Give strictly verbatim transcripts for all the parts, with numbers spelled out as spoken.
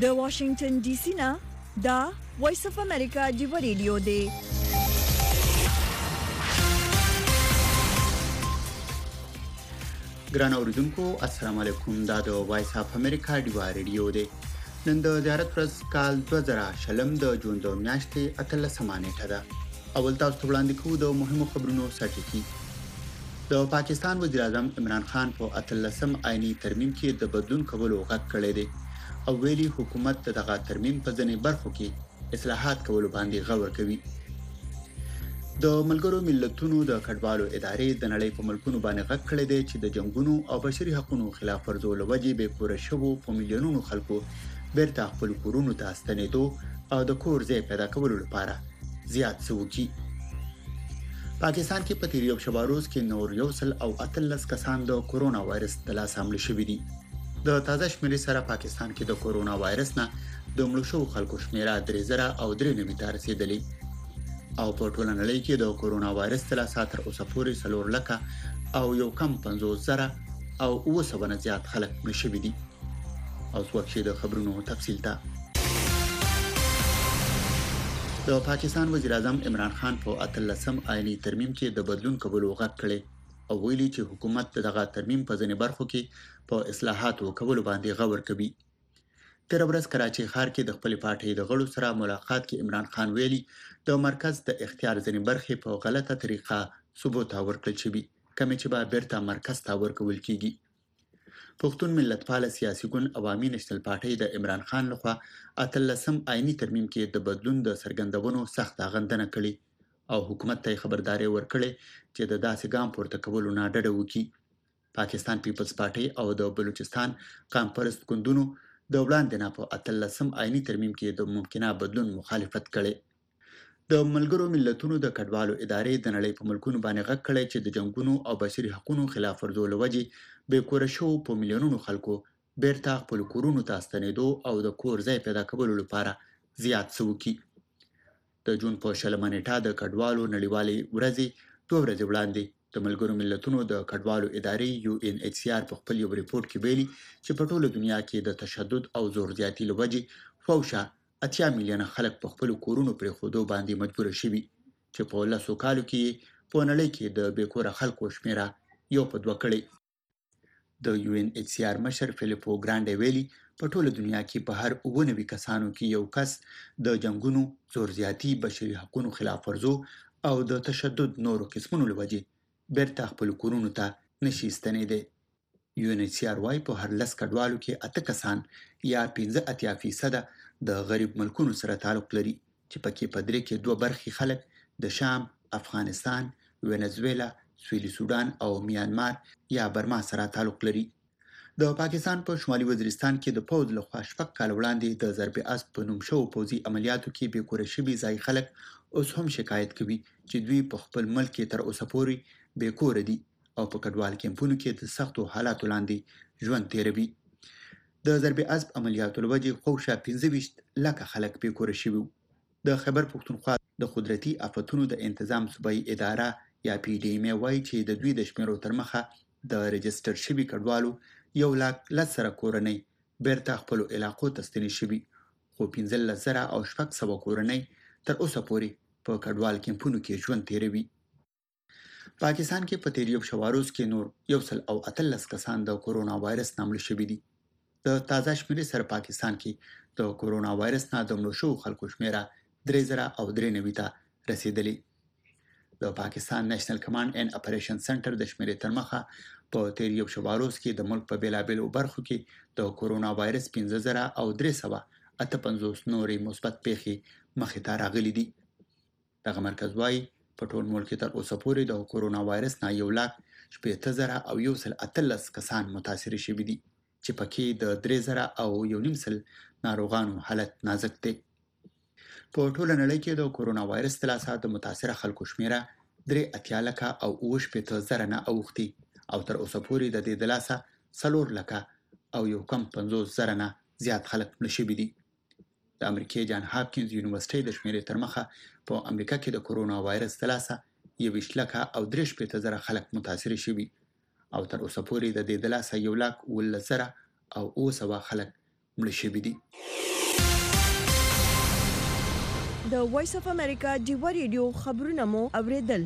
د واشنگټن ډي سي نه دا وایس اف امریکا دی رادیو دی. ګران اوریدونکو السلام علیکم. دا د وایس اف امریکا دی رادیو دی. نن د زیارت ورځ کال دوه زره شلم د جون د میاشتې اتلسمه نیټه ده. اول تاسو وړاندې کوو د مهمو خبرونو سرټکی. د پاکستان وزیر اعظم عمران خان په اتلسم آئینی ترمیم کې د بدلون کولو غږ کړی دی او ویلي حکومت دغه ترمیم په ځینې برخو کې اصلاحات کولو باندې غور کوي. د ملګرو ملتونو د کډوالو ادارې د نړۍ په ملکونو باندې غږ کړی دی چې د جنگونو او بشري حقوقو خلاف ورزو لوجې به کور شوو په میلیونونو خلکو بیرته خپل کورونو ته ستنېدو او د کور ځای پیدا کولو لپاره زیات سوکي. پاکستان کې په تیر یو شباروز کې نور یو سل او اتلس کسان د کورونا وایرس د لاس حمله شوي دي. د تازه شمیرې سره پاکستان کې د کورونا وایرس نه د مړو شوو خلکو شمیره درې زره او درې نوي ته رسیدلې او په ټوله نړۍ کې د کورونا وایرس د لاس تر اوسه پورې څلور لکه او یو کم پنځوس زره او اوه سوه نه زیات خلک مړه شوي دي. او څوک د خبرونو تفصیل ته د پاکستان وزیر اعظم عمران خان په اتلسم آئینی ترمیم کې د بدلون کولو غږ کړی او ویلي چې حکومت دغه ترمیم په ځینې برخو کې په اصلاحاتو کولو باندې غور کوي. تیر ورځ کراچي ښار کې د خپل پارټي د غړو سره ملاقات کې عمران خان ویلي د مرکز د اختیار ځینې برخې په غلطه طریقه ثبوت ورکړل شوی کوم چې به بیرته مرکز ته ورکول کیږي. پښتون ملتپال سیاسي ګوند عوامي نېشنل پارټي د عمران خان لخوا اتلسم آئینی ترمیم کې د بدلون د څرګندونو سخت غندنه کړې او حکومت ته خبرداري ورکړې چې د داسې ګام پورته کولو نه ډډه وکړي. پاکستان پیپلز پارټي او د بلوچستان قام پرست ګوندونو د وړاندې نه په اتلسم آئینی ترمیم کې د ممکنه بدلون مخالفت کړي. د ملګرو ملتونو د کډوالو ادارې د نړۍ په ملکونو باندې غږ کړی چې د جنگونو او بشري حقوقو خلاف ورزو لوجې به کور شو په میلیونونو خلکو بیرته خپل کورونو ته ستنېدو او د کور ځای پیدا کولو لپاره زیات سوکي. د جون په شلمه نیټه د کډوالو نړیوالې ورځې دوه ورځې وړاندې د ملګرو ملتونو د کډوالو ادارې یو ان ایچ سی آر په خپل یو ریپورت کې ویلي چې په ټوله دنیا کې د تشدد او زور زیاتی لوجې فوشه اتیا میلیونه خلک په خپل کورونو پرې خودو باندې مجبور شوي چې په لسو کالو کې په نړۍ کې د بیکوره خلکو شمیره یو په دوه کړي. د یو ان ایچ سی آر مشر فلیپو ګرانډ ویلي په ټوله دنیا کې په هر اووه نوي کسانو کې یو کس د جنگونو، زور زیاتی، بشري حقوقو خلاف ورزو او د تشدد نورو قسمونو لوجې بیرته خپل کورونو ته نشي ستنېدی. یو ان ایچ سی آر وايي په هر لس کډوالو کې اته کسان یا پنځه اتیا فیصده د غریب ملکونو سره تعلق لري چې پکې په درې کې دوه برخې خلک د شام، افغانستان، وینزویلا، سویلي سودان او میانمار یا برما سره تعلق لري. د پاکستان په شمالي وزیرستان کې د پوز لخوا شپږ کال وړاندې د ضرب اسب په نوم شوو پوځي عملیاتو کې بیکوره شوي ځای خلک اوس هم شکایت کوي چې دوی په خپل ملک کې تر اوسه پورې بیکوره دي او په کډوال کیمپونو کې د سختو حالاتو لاندې ژوند تیروي. د ضرب اسب عملیاتو لوجې خوشه پنځه ویشت لکه خلک بیکوره شوي. د خیبر پښتونخوا د قدرتي آفتونو د انتظام صوبایي اداره یا پی ډی ایم وایي چې د دوی د شمیرو تر مخه د رجستر شوي کډوالو یو لاک لس زره کورنۍ بیرته خپلو علاقو ته ستنې شوي خو پنځلس زره او شپږ سوه کورنۍ تر اوسه پورې په کډوال کیمپونو کې ژوند تیروي. پاکستان کې په تیر یو شواروز کې نور یو سل او اتلس کسان د کورونا وایرس نه مړه شوي دي. د تازه شمیرې سره پاکستان کې د کورونا وایرس نه د مړو شوو خلکو شمیره درې زره او درې نوي ته رسیدلې. د پاکستان نېشنل کمانډ اینډ اپریشن سنټر د شمیرې تر مخه په تیر یو شواروز کې د ملک په بیلابیلو برخو کې د کورونا وایرس پنځه زره او درې سوه اته پنځوس نورې مثبت پیښې مخې ته راغلي دي. دغه مرکز وايي په ټول ملک کې تر اوسه پورې د کورونا وایرس نه یو لاک شپېته زره او یو سل اتلس کسان متاثر شوي دي چې پکې د درې زره او یو نیم سل ناروغانو حالت نازک دی. په ټوله نړۍ کې د کورونا وایرس د لاسه د متاثره خلکو شمیره درې اتیا لکه او اوه شپېته زره نه اوښتي او تر اوسه پورې د دې د لاسه څلور لکه او یو کم پنځوس زره نه زیات خلک مړه شوي دي. د امریکای جان هاپکینز یونیورسيټي د شمیرې تر مخه په امریکا کې د کورونا وایرس د لاسه یوویشت لکه او درې شپېته زره خلک متاثر شوي او تر اوسه پورې د دې د لاسه یو لاک اوولس زره او اوه سوه خلک مړه شوي دي. د وایس اف امریکا جیوا ریډیو خبرونه مو اوریدل.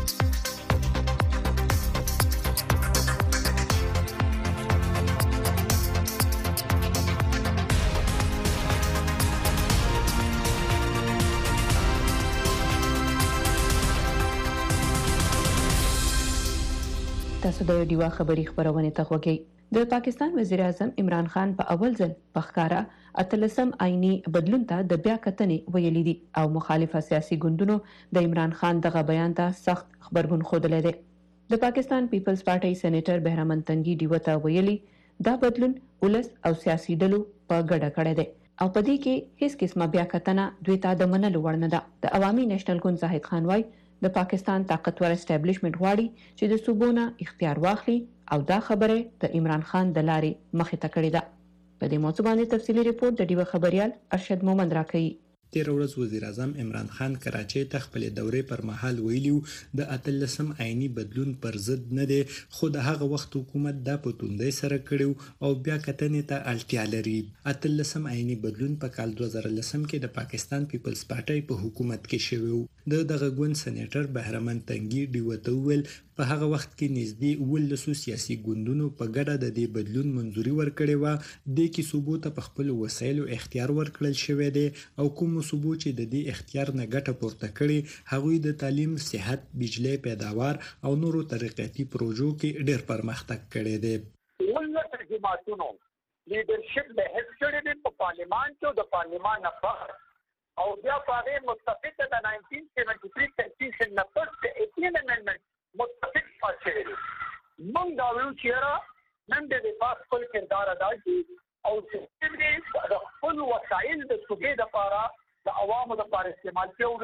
تاسو د ډیوا خبري خبرونه ته خوږی. د پاکستان وزیر اعظم عمران خان په اول ځل پخکارا اتلسم آئینی بدلون ته د بیا کتنې ویلي دي او مخالفه سیاسي ګوندونو د عمران خان دغه بیان ته سخت خبرګون خوده دی. د پاکستان پیپلز پارټي سېنیټر بهرمن تنگي ډیو ته ویلي دا بدلون ولس او سیاسي ډلو په ګډه کړی دی او په دې کې هیڅ قسمه بیا کتنه دوی ته د منلو وړ نه ده. د عوامي نېشنل ګوند زاهد خان وايي د پاکستان طاقتور اسټابلیشمنت غواړي چې د صوبونه اختیار واخلي او دا خبره د عمران خان د لارې مخې ته کړې ده. په دې موضوع باندې تفصیلی ریپورت د ډیو خبريال ارشد مومند راکړي. تیر ورځ وزیر اعظم عمران خان کراچۍ ته خپل دورې پر مهال ویلیو د اتلسم آئینی بدلون پر ضد نه دی، خو د هغه وخت حکومت دا په توندۍ سره کړیو او بیا کتنې ته اړتیا لري. اتلسم آئینی بدلون په کال دوه زره لسم کې د پاکستان پیپلز پارټي په حکومت کې شوی و. د دغه ګوند سېنیټر بهرمن تنگي ډیو ته ویل په هغه وخت کې نږدې ولسو سیاسي ګوندونو په ګډه د دې بدلون منځوري ورکړې و. د کې صوبو ته په خپل وسایلو اختیار ورکړل شوی دی او کوم صوبو چې د دې اختیار نه ګټه پورته کړي هغوی د تعلیم، صحت، بجلی، پیداوار او نورو ترقیاتي پروژو کې ډېر پرمختګ کړی دی. ولته جماعتونو لیډرشپ له هڅ کړي دي په پارلیمان کې د پارلیمان افغان او بیا په هغه متفق د نائنټین سیونټي تھری کنسټیټیوشن نه پس ایټین امندمنت متفق پاتې دي. موږ دا ویو چې نن د دفاع خپل کردار ادا کړي او چې د خپل وسایل د صوبې لپاره د عوامو لپاره استعمال کړي او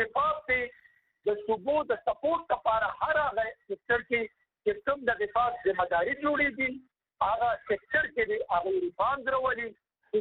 په د صوبو د سپورټ لپاره هر هغه سکتور کې چې کوم د دفاع ذمہ داری جوړېږي هغه سکتور کې د هغه ریفارم درولي.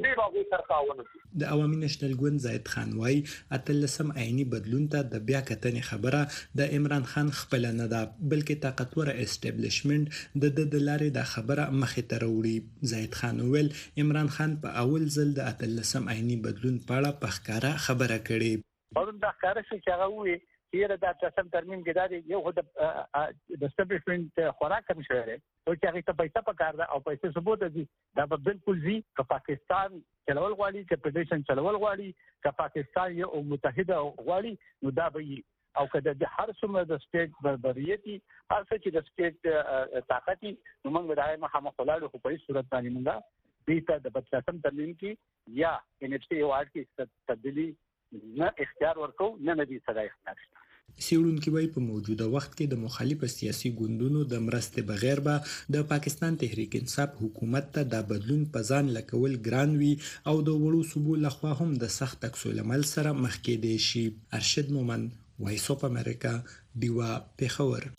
د عوامي نېشنل ګوند زاهد خان وايي اتلسم آئینی بدلون ته د بیا کتنې خبره د عمران خان خپل نه ده، بلکې طاقتور اسټابلیشمنت د د لارې د خبره مخې ته راوړي. زاهد خان ویل عمران خان په اول ځل د اتلسم آئینی بدلون په اړه په ښکاره خبره کړې. پرون دا ښکاره شي چې هغه وایي چې دا اتلسم ترمیم کې دا یو خو د اسټابلیشمنت خوراک کم شوی دی او چې هغه ته پیسې پکار ده او پیسې ثبوت دي دا به بالکل زی که پاکستان چلول غواړي چې فدریشن چلول غواړي که پاکستان یو متحده غواړي نو دا به او کله د هر څومره د سټیټ بربریتي هر څه چې د سټیټ طاقتي نو موږ دا مخامخ ولاړو په هیڅ صورت باندې موږ دې ته د بچاتم ترمیم کې یا ان اف سی او ار کې تبدیلی نه اختیار ورکو نه ندي صدا اختیار. سیړونکو وايي په موجوده وخت کې د مخالف سیاسي ګوندونو د مرستې بغیر به د پاکستان تحریک انصاف حکومت ته د بدلون په ځان لکول ګران وي او د وړو صوبو لخوا هم د سخت عکس العمل سره مخ کېدای شي. ارشد مومند، وایس اف امریکا، ډیوا، پېښور.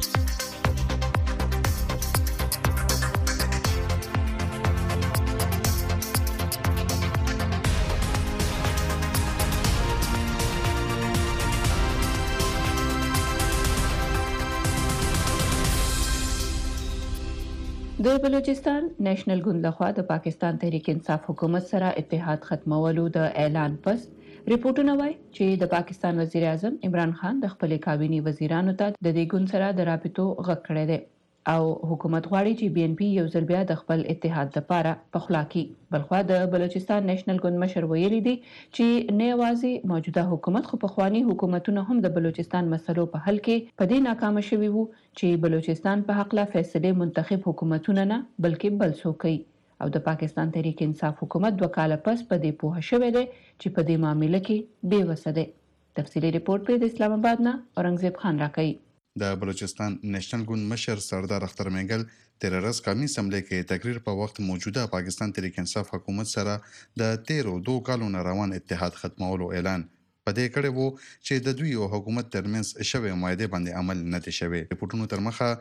د بلوچستان نېشنل ګوند لخوا د پاکستان تحریک انصاف حکومت سره اتحاد ختمولو د اعلان پس ریپورتونه وايي چې د پاکستان وزیر اعظم عمران خان د خپل کابینی وزیرانو ته د دې ګوند سره د رابطو غږ کړی دی او حکومت غواړي چې بي ان پی یو ځل بیا د خپل اتحاد لپاره پخلا کړي. بلخوا د بلوچستان نېشنل ګوند مشر ویلي دي چې نه یوازې موجوده حکومت خو پخوانی حکومتونه هم د بلوچستان مسلو په حل کې په دې ناکام شوي وو چې بلوچستان په حق لا فیصله منتخب حکومتونه نه بلکې بل څوک کوي او د پاکستان تحریک انصاف حکومت دوه کال پس په دې پوه شوی دی چې په دې معاملې کې بے وسه دی. تفصیلی ریپورت په اسلام آباد نه اورنګزیب خان راکړي. د بلوچستان نېشنل ګوند مشر سردار اختر مینګل تیر ورځ قومي اسمبلی کې تقریر په وخت موجوده پاکستان تحریک انصاف حکومت سره د تیرو دوه کالو روان اتحاد ختمولو اعلان په دې کړی وو چې د دوی او حکومت ترمنځ شوی معاهده باندې عمل نه دی شوی. ریپورتونو تر مخه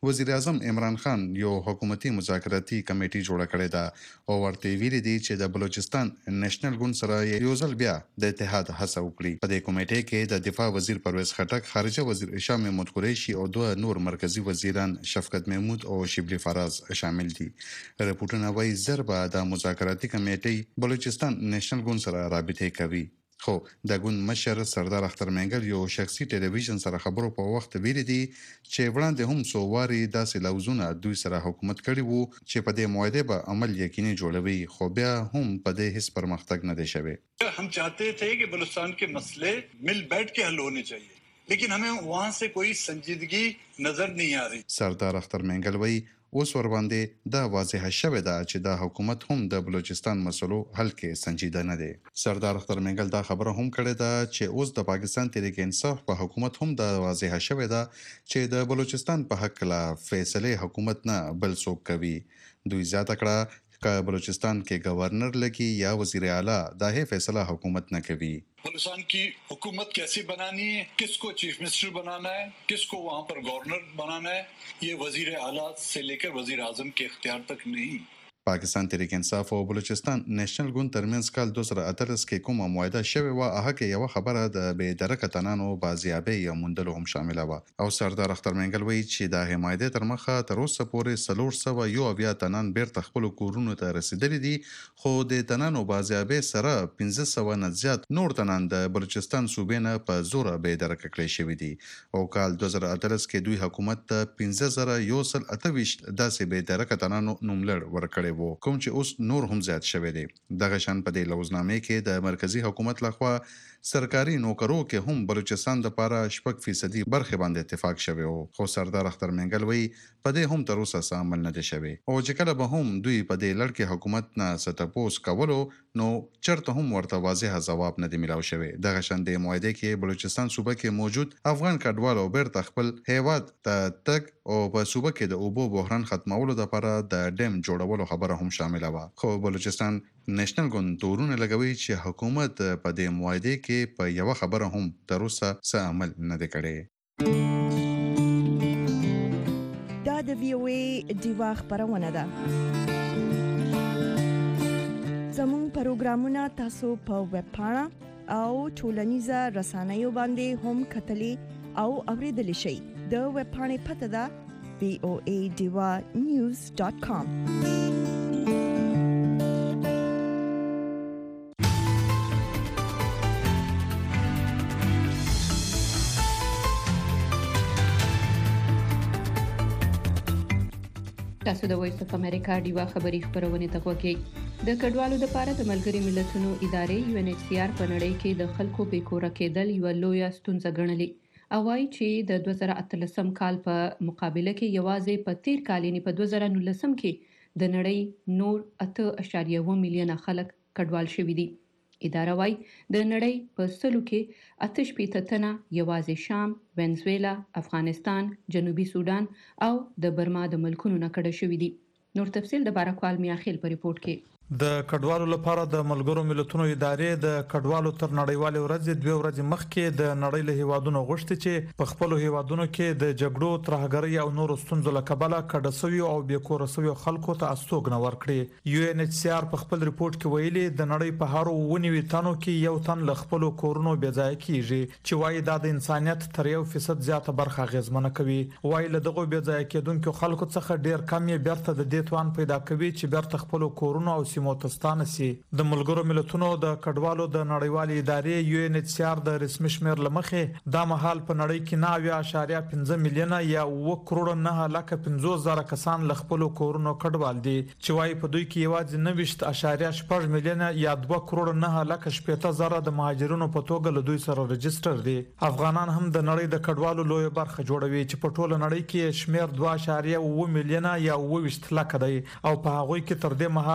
وزیر اعظم عمران خان یو حکومتي مذاکراتي کمیټه جوړه کړې ده او ورته ویلي دي چې د بلوچستان نېشنل ګوند سره یو ځل بیا د اتحاد هڅه وکړي. په دې کمیټه کې د دفاع وزیر پرویز خټک، خارجه وزیر هشام محمود قریشي او دوه نور مرکزی وزیران شفقت محمود او شبلی فراز شامل دي. رپورټونه وايي ضربه د مذاکراتي کمیټې بلوچستان نېشنل ګوند سره رابطه کوي. خو د ګوند مشر سردار اختر منګل یو شخصي ټلویزیون سره خبرو په وخت ویلي دي چې وړاندې هم څو واري داسې لوزونه دوی سره حکومت کړی وو چې په دې معاهده به عمل یقیني جوړوي، خو بیا هم په دې هیڅ پرمختګ نه دی شوی. हम चाहते थे कि बलूचिस्तान के मसले मिल बैठ के हल होने चाहिए, लेकिन हमें वहाँ से कोई संजीदगी नजर नहीं आ रही. سردار اختر منګل وایي اوس ور باندې دا واضحه شوې ده چې دا حکومت هم د بلوچستان مسلو حل کې سنجیده نه دی. سردار اختر منګل دا خبره هم کړې ده چې اوس د پاکستان تحریک انصاف په حکومت هم دا واضحه شوې ده چې د بلوچستان په حق لا فیصله حکومت نه بل څوک کوي. دوی زیاته کړه که بلوچستان کې گورنر لګي یا وزیر اعلی دا هي فیصله حکومت نه کوي. बलूचिस्तान की हुकूमत कैसी बनानी है, किसको चीफ मिनिस्टर बनाना है, किसको वहाँ पर गवर्नर बनाना है, ये वजीर आला से लेकर वजीर आजम के इख्तियार तक नहीं. پاکستان تحریک انصاف او بلوچستان نېشنل ګوند ترمنځ کال دوه زره اتلس کې کومه معاهده شوې وه، هغه کې یوه خبره د بې درکه تنانو بازیابۍ یا موندلو هم شامله وه. او سردار اختر منګل وایي چې د هغې معاهدې تر مخه تر اوسه پورې څلور سوه یو اویا تنان بیرته خپلو کورونو ته رسېدلي دي، خو د تنانو بازیابۍ سره پنځه سوه نه زیات نور تنان د بلوچستان صوبې نه په زوره بې درکه کړی شوي دي. او کال دوه زره اتلس کې دوی حکومت ته پنځه زره یو سل اته ویشت داسې بې درکه تنانو نوملړ ورکړی وو، کوم چې اوس نور هم زیات شوی دی. دغه شان په دې لوزنامې کې د مرکزی حکومت لخوا سرکاري نوکرو کې هم بلوچستان لپاره شپږ فیصدي برخې باندې اتفاق شوی و، خو سردار اختر منګل وایي په دې هم تر اوسه څه عمل نه دی شوی. او چې کله به هم دوی په دې لړ کې حکومت نه څه تپوس کولو نو چرته هم ورته واضح ځواب نه دی میلاو شوی. دغه شان د معاهدې کې بلوچستان صوبه کې موجود افغان کډوالو بیرته خپل هیواد ته تګ او په صوبه کې د اوبو بحران ختمولو لپاره د ډیم جوړولو خبره هم شامله وه. خو بلوچستان نېشنل ګوند تورونه لګوي چې حکومت په دې معاهدې کې په یوه خبره هم تر اوسه څه عمل نه دی کړی. دا د وی او ای دیوا خبرونه ده. زموږ پروګرامونه تاسو په ویب پاڼه او ټولنیزه رسنیو باندې هم کتلی او اوریدلی شئ. د ویب پاڼې پته ده وی او ای دیوا نیوز ډاٹ کام. تاسو د وایس اف امریکا دیوا خبری خبرونه ته وګورئ. د کډوالو لپاره د ملګری ملتونو ادارې یو ان ایچ سی آر په نړۍ کې د خلکو بې کوره کېدل یو لویه ستونزه ګڼلې او وايي چې د دوه زره اتلسم کال په مقابله کې یوازې په تیر کال یعنې په دوه زره نولسم کې د نړۍ نور اته اعشاریه اووه میلیونه خلک کډوال شوي دي. اداره وايي د نړۍ په سلو کې اته شپېته تنه یوازې شام، وینزویلا، افغانستان، جنوبي سودان او د برما د ملکونو نه کډه شوي دي. نور تفصیل د بارکوال میاخیل په ریپورت کې. د کډوالو لپاره د ملګرو ملتونو ادارې د کډوالو تر نړیوالې ورځې دوه ورځې مخکې د نړۍ له هیوادونو غوښتي چې په خپل هیوادونو کې د جګړو، ترهګرۍ او نورو ستونزو له کبله کډه شوي او بې کوره شوي خلکو ته استوګنه ورکړي. یو ان ایچ سی آر په خپل ریپورت کې ویلي د نړۍ په هر ونیوي تنو کې یو تن له خپل کورونو بې ځای کیږي چې وايي دا د انسانيت تر یو فیصد زیاته برخه غیزمنه کوي. وايي له دغه بې ځای کېدونکو خلکو څخه ډیر کم یې بیرته د دې توان پیدا کوي چې بیرته خپل کورونو او موتستان سي. د ملګرو ملتونو د کډوالو د نړیوالې ادارې یو ان ایچ سی آر د رسمي شمیر لمخې دا مهال په نړۍ کې نه اویا اعشاریه پنځه میلیونه یا اوه کروڑه نه لکه پنځوس زره کسان له خپل کورونو کډوال دي چې وايي په دوی کې یوازې نهویشت اعشاریه شپږ میلیونه یا دوه کروڑه نه لکه شپېته زره د مهاجرینو په توګه له دوی سره رجستر دي. افغانان هم د نړۍ د کډوالو لوی برخه جوړوي چې په ټوله نړۍ کې شمیر دوه اعشاریه اوه میلیونه یا اوه ویشت لکه دی او په هغه کې تر دې مهاله یو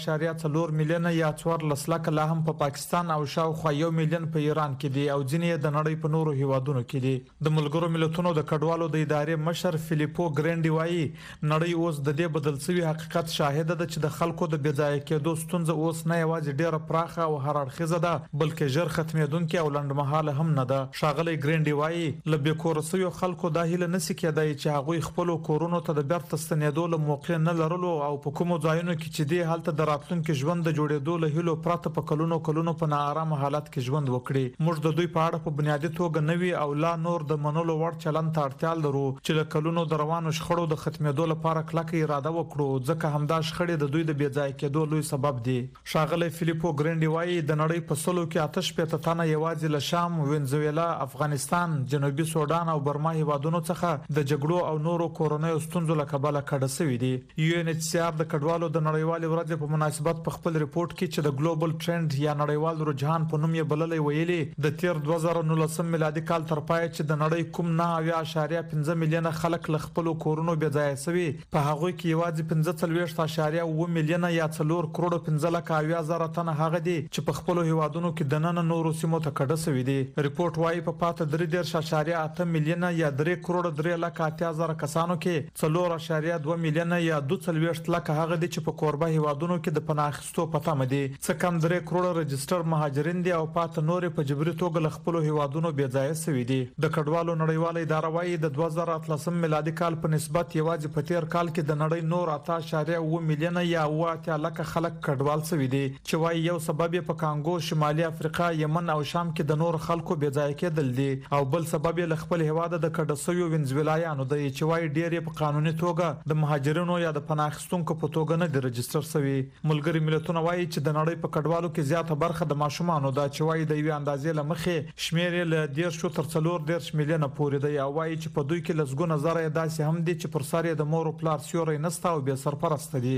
اعشاریه څلور میلیونه یا څوارلس لکه لا هم په پا پاکستان او شاوخوا یو میلیون په ایران کې دي او ځینې د نړۍ په نورو هیوادونو کې دي د ملګرو ملتونو د کډوالو د ادارې مشر فلیپو ګرینډي وایي نړۍ اوس د دې بدل شوی حقیقت شاهد ده چې د خلکو د بېځای کېدو ستونزه اوس نه یوازې ډیره پراخه او هر اړخیزه ده بلکې ژر ختمېدونکې او لنډمهاله هم نه ده. ښاغلی ګرینډي وایي له بې کوره شویو خلکو دا هیله نشي کېدای چې هغوی خپلو کورونو ته د بیرته ستنېدو له موقع نه لرلو او په کومو ځایونو کې چې دی هلته د راتلونکي ژوند د جوړېدو له هیلو پرته په کلونو کلونو په ناارامه حالت کې ژوند وکړي. موږ د دوی په اړه په بنیادي توګه نوي او لا نور د منلو وړ چلند ته اړتیا لرو چې د کلونو د روانو شخړو د ختمېدو لپاره کلکه اراده وکړو ځکه همدا شخړې د دوی د بېځای کېدو لوی سبب دي. ښاغلی فلیپو ګرینډي وایي د نړۍ په سلو کې اته شپېته تنه یوازې له شام، وینزویلا، افغانستان، جنوبي سودان او برما هیوادونو څخه د جګړو او نورو کورنیو ستونزو له کبله کډه شوي دي. یو ان ایچ سی آر د کډوالو د نړیوالې ورځې په مناسبت په خپل ریپورت کې چې د ګلوبل ټرند یا نړیوال رجحان په نوم یې بللی ویلي د تیر دوه زره نولسم میلادي کال تر پای چې د نړۍ کوم نه اویا اعشاریه پنځه میلیونه خلک له خپلو کورونو بېځایه شوي په هغوی کې یوازې پنځه څلوېښت اعشاریه اووه میلیونه یا څلور کروړه پنځه لکه اویا زره تنه هغه دي چې په خپلو هیوادونو کې دننه نورو سیمو ته کډه شوي دي. ریپورت وایي په پاته درې دېرش اعشاریه اته میلیونه یا درې کروړه درې لکه اتیا زره کسانو کې څلور اعشاریه دوه میلیونه یا دوه څلوېښت لکه هغه دي چې په کوربه هیوادونو کې د پناه اخیستو په تمه دي. څه کم درې کروړه رجسټر مهاجرین دي او پاته نورې په جبري توګه له خپلو هیوادونو بېځایه شوي دي. د کډوالو نړیواله اداره وایي د دوه زره اتلسم میلادي کال په نسبت یوازې په تیر کال کې د نړۍ نور اته اعشاریه اووه میلیونه یا اووه اتیا لکه خلک کډوال شوي دي چې وایي یو سبب یې په کانګو، شمالي افریقا، یمن او شام کې د نور خلکو بېځایه کېدل دي او بل سبب یې له خپل هیواده د کډه شویو وینزویلایانو دی چې وایي ډېر یې په قانوني توګه د مهاجرینو یا د پناه اخیستونکو په توګه نه دي رجسټر شوي. ملګري ملتونه وایي چې د نړۍ په کډوالو کې زیاته برخه د ماشومانو ده چې وایي د یوې اندازې له مخې شمېر یې له دېرشو تر څلور دېرش میلیونه پورې دی او وایي چې په دوی کې لسګونه زره یې داسې هم دي چې پر سر یې د مور او پلار سیوری نشته او بې سرپرسته دي.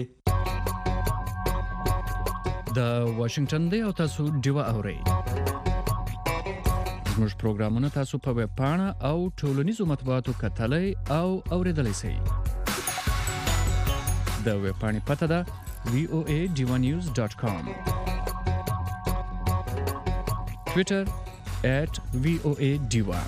د واشنگټن دی او تاسو ډیوه اورئ. زموږ پروګرامونه تاسو په ویب پاڼه او ټولنیزو مطبوعاتو کتلای او اوریدلای شئ. د ویب پاڼې پته ده وی او ای ډیوا نیوز ډاټ کام. ټویټر ایٹ وی او ای ډیوا.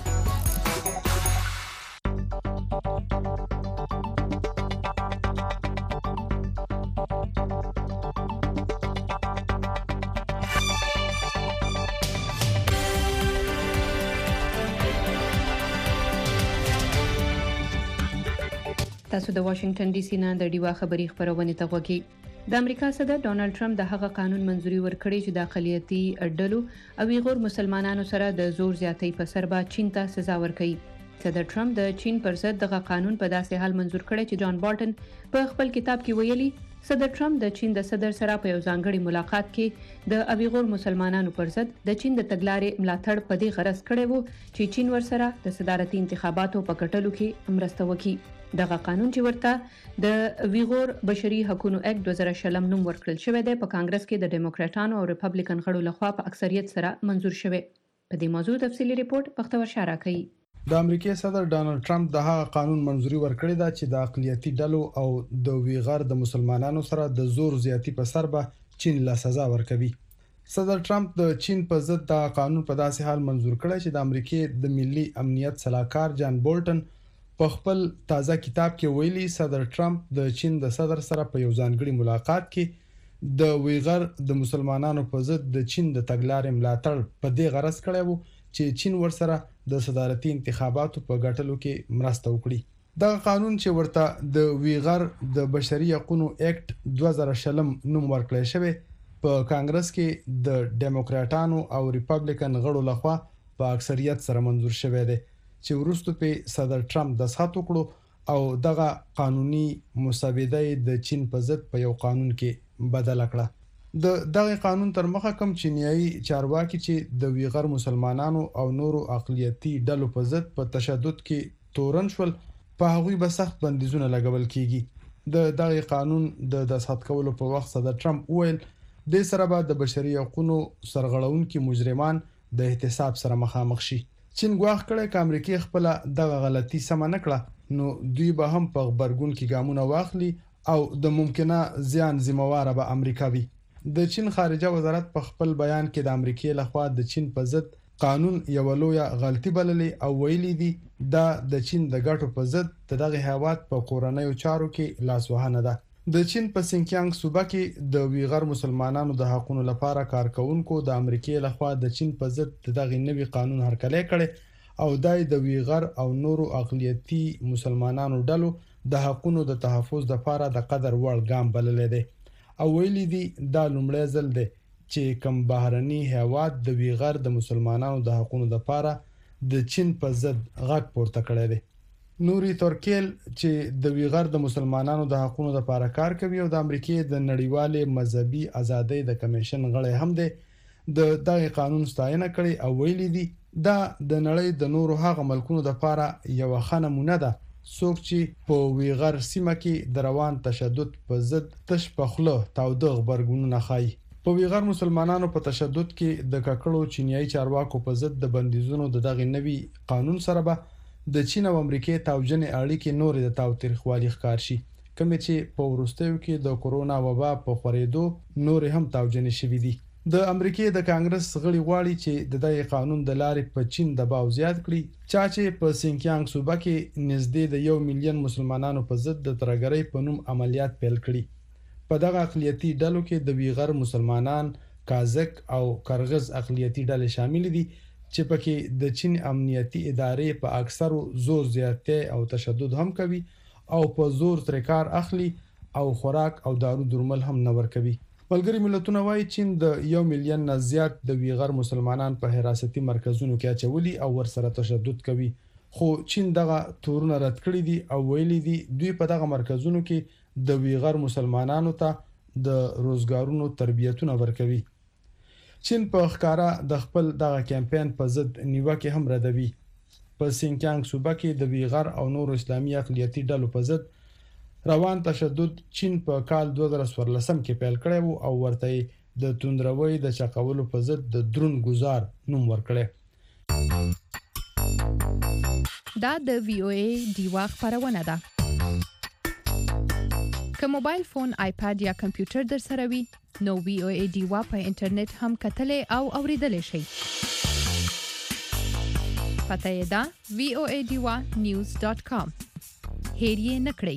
تاسو د واشنگټن ډي سي نه د ډیوا خبري خبرونه ته غوږی. د امریکا صدر ډونالد ټرمپ د هغه قانون منځوري ورکړی چې د اقلیتي ډلو او ویغور مسلمانانو سره د زور زیاتۍ په سر به چین ته سزا ورکړي. صدر ټرمپ د چین پر ضد دغه قانون په داسې حال منځور کړی چې جان بالټن په خپل کتاب کې ویلي صدر ټرمپ د چین د صدر سره په یو ځانګړي ملاقات کې د اویغور مسلمانانو پر ضد د چین د تګلارې ملاتړ په دې غرض کړی وو چې چین ورسره د صدارتي انتخاباتو په ګټلو کې مرسته وکړي. دغه قانون چې ورته د ویغور بشري حقوقو اکټ دوه زره شلم نوم ورکړل شوی دی په کانګرس کې د ډیموکراټانو او ریپبلیکن غړو لخوا په اکثریت سره منزور شوی. په دې موضوع تفصیلی ریپورت پختور شارع کوي. د امریکای صدر ډونالد ټرمپ د هغه قانون منځوري ورکړی دا چې د اقلیتي ډلو او د ویغور د مسلمانانو سره د زور زیاتی په سر به چین لا سزا ورکوي. صدر ټرمپ د چین په ضد د قانون په داسې حال منځور کړی چې د امریکای د ملي امنیت صلاحکار جان بولټن په خپل تازه کتاب کې ویلي صدر ټرمپ د چین د صدر سره په یو ځانګړي ملاقات کې د ویغور د مسلمانانو په ضد د چین د تګلارې ملاتړ په دې غرض کړی وو چې چین ورسره د صدارتي انتخاباتو په ګټلو کې مرسته وکړي. دغه قانون چې ورته د ویغور د بشري حقوقو اکټ دوه زره شلم نوم ورکړل شوی په کانګرس کې د ډیموکراټانو او ریپبلیکن غړو لخوا په اکثریت سره منظور شوی دی چې وروسته په صدر ټرمپ د ساتو کړو او دغه قانوني مسابقه د چین په ضد په یو قانون کې بدل کړه. د دغه قانون تر مخه کم چینایي چارواکي چې د ویغور مسلمانانو او نورو اقلیتي ډلو په ضد په تشدد کې تورن شول په هغوی به سخت بندیزونه لګول کیږي. د دغه قانون د دسخط کولو په وخت صدر ټرمپ ویل د سره به د بشري حقوقو سرغړونکو مجرمان د احتساب سره مخامخ شي. چین ګواښ کړی چې امریکا خپل دغه غلطي سم نه کړه نو دوی به هم په خبرګون کې ګامونه واخلي او د ممکنه زیان ذمہوار به امریکا وي. د چین خارجه وزارت په خپل بیان کې د امریکای لخوا د چین په ضد قانون یو لویه غلطي بللې او ویلي دي دا د چین د ګټو په ضد دغه هیواد په کورنیو چارو کې لاسوهنه ده. د چین په سینکیانګ صوبه کې د ویغر مسلمانانو د حقوقو لپاره کارکونکو د امریکای لخوا د چین په ضد دغه نوي قانون هرکلی کړي او دای د ویغر او نورو اقلیتي مسلمانانو ډلو د حقوقو د تحفظ لپاره د قدر وړ ګام بللې ده او ویلي دي دا لومړی ځل دی چې کوم بهرني هیواد د ویغر د مسلمانانو د حقوقو لپاره د چین په ضد غږ پورته کړی دی. نوري تورکیل چې د ویغر د مسلمانانو د حقوقو لپاره کار کوي او د امریکای د نړیوالې مذهبي ازادۍ د کمیشن غړی هم دی د دغه قانون ستاینه کړې او ویلي دي دا د نړۍ د نورو هغه ملکونو لپاره یو ښه نمونه ده څوک چې په ویغر سیمه کې د روان تشدد په ضد تش په خوله تاوده غبرګونونه ښایي. په ویغر مسلمانانو په تشدد کې د ککړو چینایي چارواکو په ضد د بندیزونو د دغه نوي قانون سره به د چین او امریکای تاوجنې اړیکې نورې د تاوتریخوالي ښکار شي کوم چې په وروستیو کې د کورونا وبا په خورېدو نورې هم تاوجنې شوې دي. د امریکای د کانګرس غړي غواړي چې د دغه قانون د لارې په چین دباو زیات کړي چا چې په سینکیانګ صوبه کې نږدې د یو میلیون مسلمانانو په ضد د ترګرۍ په نوم عملیات پیل کړي. په دغه اقلیتي ډلو کې د ویغر مسلمانان، کازک او کرغز اقلیتي ډلې شامل دي چې پکې د چین امنیتي ادارې په اکثرو زور زیاتې او تشدد هم کوي او په زور تر کار اخلي او خوراک او دارو درمل هم نه ورکوي. ملګری ملتونه وايي چین د یو میلیون نه زیات د ویغر مسلمانان په حراستي مرکزونو کې اچولي او ورسره تشدد کوي خو چین دغه تورونه رد کړی دي او ویلي دي دوی په دغه مرکزونو کې د ویغر مسلمانانو ته د روزګارونو تربیتونه ورکوي. چین په ښکارا د خپل دغه کمپاین په ضد نیوکه هم ردوي. په سینکیانګ صوبه کې د ویغر او نور اسلامي اقلیتي ډلو په ضد روان تشدد چین په کال دوه زره څوارلسم کې پیل کړی وو او ورته د توندروي د چقولو په ضد د درون گزار نوم ورکړی. دا د وی او ای دیوا خبرونه ده. که موبایل فون، آیپاد یا کمپیوټر در سره وي نو وی او ای دیوا په انټرنیټ هم کتلې او اوریدلې شي. پته یې ده وی او ای دیوا نیوز ډاټ کام. هیر یې نکړئ.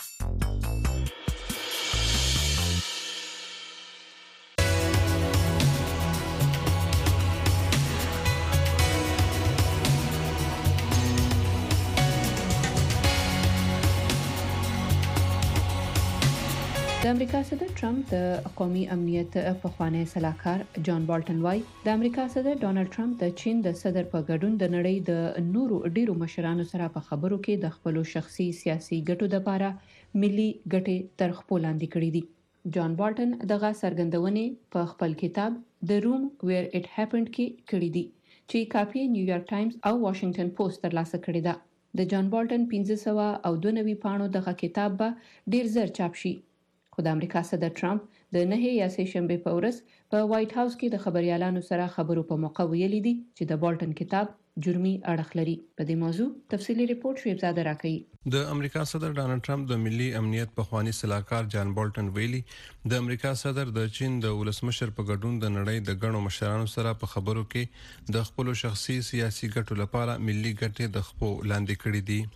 د امریکا صدر ټرمپ د قومي امنیت پخوانی سلاکار جان بالټن وايي د امریکا صدر ډونالد ټرمپ د چین د صدر په ګډون د نړۍ د نورو ډیرو مشرانو سره په خبرو کې د خپل شخصي سیاسي ګټو لپاره ملي ګټې تر خپل لاندې کړې دي. جان بالټن دغه سرګندونې په خپل کتاب د روم ویر اټ هپند کې کړې دي چې کاپی نیویارک ټایمز او واشنگټن پوسټ ترلاسه کړې ده. د جان بالټن پنځه سوه او دوه نوي پاڼو دغه کتاب به ډیر زر چاپ شي. خو د امریکا صدر ټرمپ د نه یا سه شنبه په ورځ په وایټ هاوس کې د خبريالانو سره خبرو په موقع ویلي دي چې د بالټن کتاب جرمي اړخ لري. په دې موضوع تفصيلي ریپورت شیب زاده راکړي. د امریکا صدر ډانلډ ټرمپ د ملي امنیت پخوانی سلاکار جان بالټن ویلي د امریکا صدر د چین د ولسمشر په ګډون د نړۍ د غنو مشرانو سره په خبرو کې د خپل شخصي سیاسي ګټو لپاره ملي ګټې د خپل لاندې کړې دي.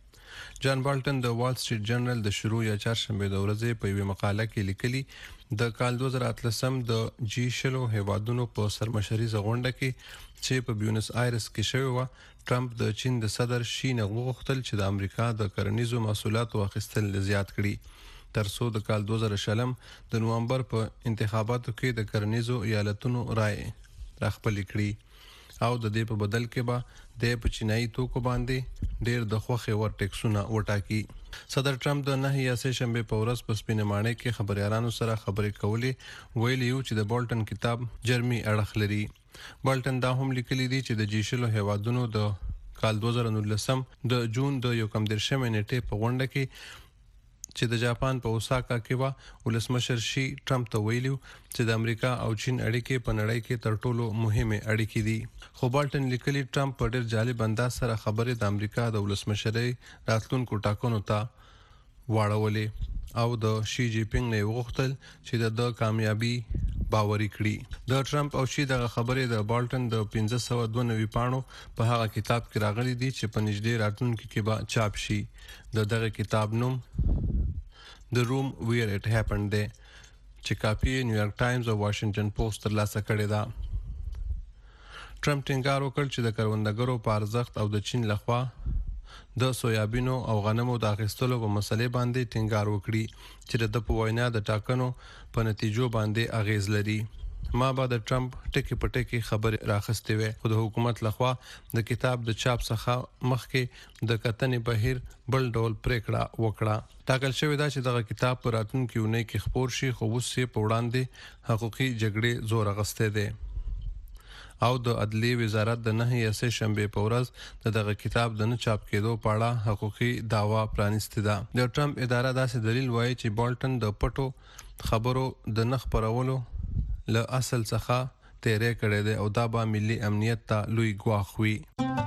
جان بالټن د وال سټریټ جرنل د شروع یا چهارشنبه د ورځې په یوه مقاله کې لیکلي د کال دوه زره اتلسم د جی شلو هیوادونو په سرمشري غونډه کې چې په بیونس آیرس کې شوی و ټرمپ د چین د صدر شي نه غوښتل چې د امریکا د کرنیزو محصولاتو اخیستل زیات کړي ترڅو د کال دوه زره شلم د نوامبر په انتخاباتو کې د کرنیزو ایالتونو رائے راخپل کړي او د دې په بدل کې به د په چینایي توکو باندې ډېر د خوخي ور ټیکسونه وټاکي. صدر ټرمپ د نه یا سه شنبه په ورځ په سپینمانه کې خبريالانو سره خبرې کولې ویلي چې د بالټن کتاب جرمي اړخ لري. بالټن دا هم لیکلي دي چې د جیشلو هیوادونو د کال دوه زره نولسم د جون د یو کم درشمه نیټه په غونډه کې چې د جاپان په اوساکا کې و ولسمشر شي ټرمپ ته ویلو چې د امریکا او چین اړیکې په نړۍ کې تر ټولو مهمه اړیکې دي. خو بالټن لیکلي ټرمپ په ډېر جالب انداز سره خبرې د امریکا د ولسمشرۍ راتلونکو ټاکنو ته واړولې. او د شي جی پینګ نه وغوښتل چې د کامیابی باوري کړي. د ټرمپ او شي دغه خبرې د بالټن د پنځه سوه دوه نوي پاڼو په هغه کتاب کې راغلي دي چې په نږدې راتلونکي کې به چاپ شي. د دغه کتاب نوم The Room Where It Happened دی چې کاپی نیویارک ټایمز او واشنگټن پوسټ ترلاسه کړې ده. ټرمپ ټینګار وکړ چې د کروندګرو په ارزښت او د چین لخوا د سویابینو او غنمو د اخیستلو په مسلې باندې ټینګار وکړي چې د په وینا د ټاکنو په نتیجو باندې اغیز لري. ما بعد د ټرمپ ټکی په ټکی خبر راخستې وي خو د حکومت لخوا د کتاب د چاپ څخه مخکې د کتنې بهیر بل ډول پریکړه وکړه. ټاکل شوی دا چې دغه کتاب په راتلونکي اونۍ کې خپور شي خو اوس یې په وړاندې حقوقي جګړې زور اخیستی دی او د عدلیې وزارت د نهه سه شنبه په ورځ د دغه کتاب د نه چاپ کېدو په اړه حقوقي دعوا پرانیستې ده. د ټرمپ اداره داسې دلیل وایي چې بالټن د پټو خبرو د نه خپرولو له اصل څخه تیرې کړې ده او دا به ملي امنیت ته لوی ګواښ وي.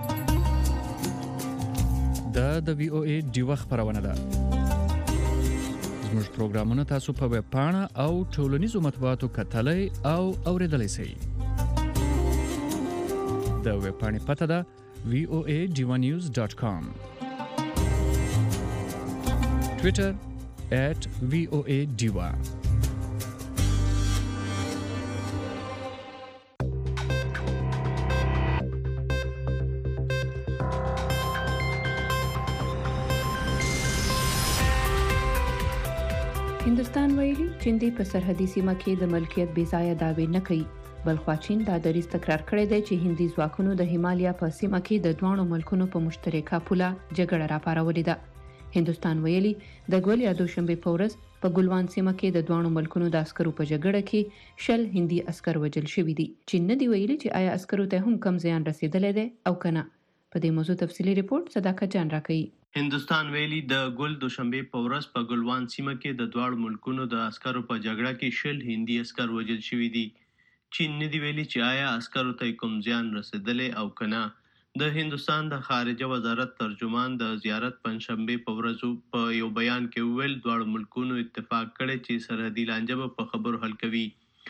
دا د وی او ای ډیوه خبرونه ده. زموږ پروګرامونه تاسو په ویب پاڼه او ټولنیزو مطبوعاتو کتلای او اوریدلای شئ. د ویب پاڼې پته ده وی او ای ډیوه نیوز ډاټ کام. ټویټر ایٹ وی او ای ډیوه. هندستان ویلي چین دی په سرحدي سیمه کې د ملکیت بې ځایه دعوی نه کوي بلخوا چین دا دریځ تکرار کړی دی چې هندي ځواکونو د هیمالیا په سیمه کې د دوه ملکونو په مشترکه پوله جګړه راپارولې ده. هندستان ویلي د ګول یا دوشنبه په ورځ په ګلوان سیمه کې د دوه ملکونو د عسکرو په جګړه کې شل هندي عسكر وژل شوي دي. چین نه دی ویلي چې آیا عسکرو ته هم کم زیان رسیدلی دی او کنه. په دې موضوع تفصیلی ریپورت صداقت جان راکړي. هندستان ویلي د ګل دوشنبه په ورځ په ګلوان سیمه کې د دوه ملکونو د عسکرو په جګړه کې شل هندي عسكر وژل شوي دي. چین نه دی ویلي چې آیا عسکرو ته کوم زیان رسیدلی او کنه. د هندستان د خارجه وزارت ترجمان د زیارت پنځشنبه په ورځ په یو بیان کې ویل دوه ملکونو اتفاق کړی چې سرحدي لانجه په خبرو حل کوي.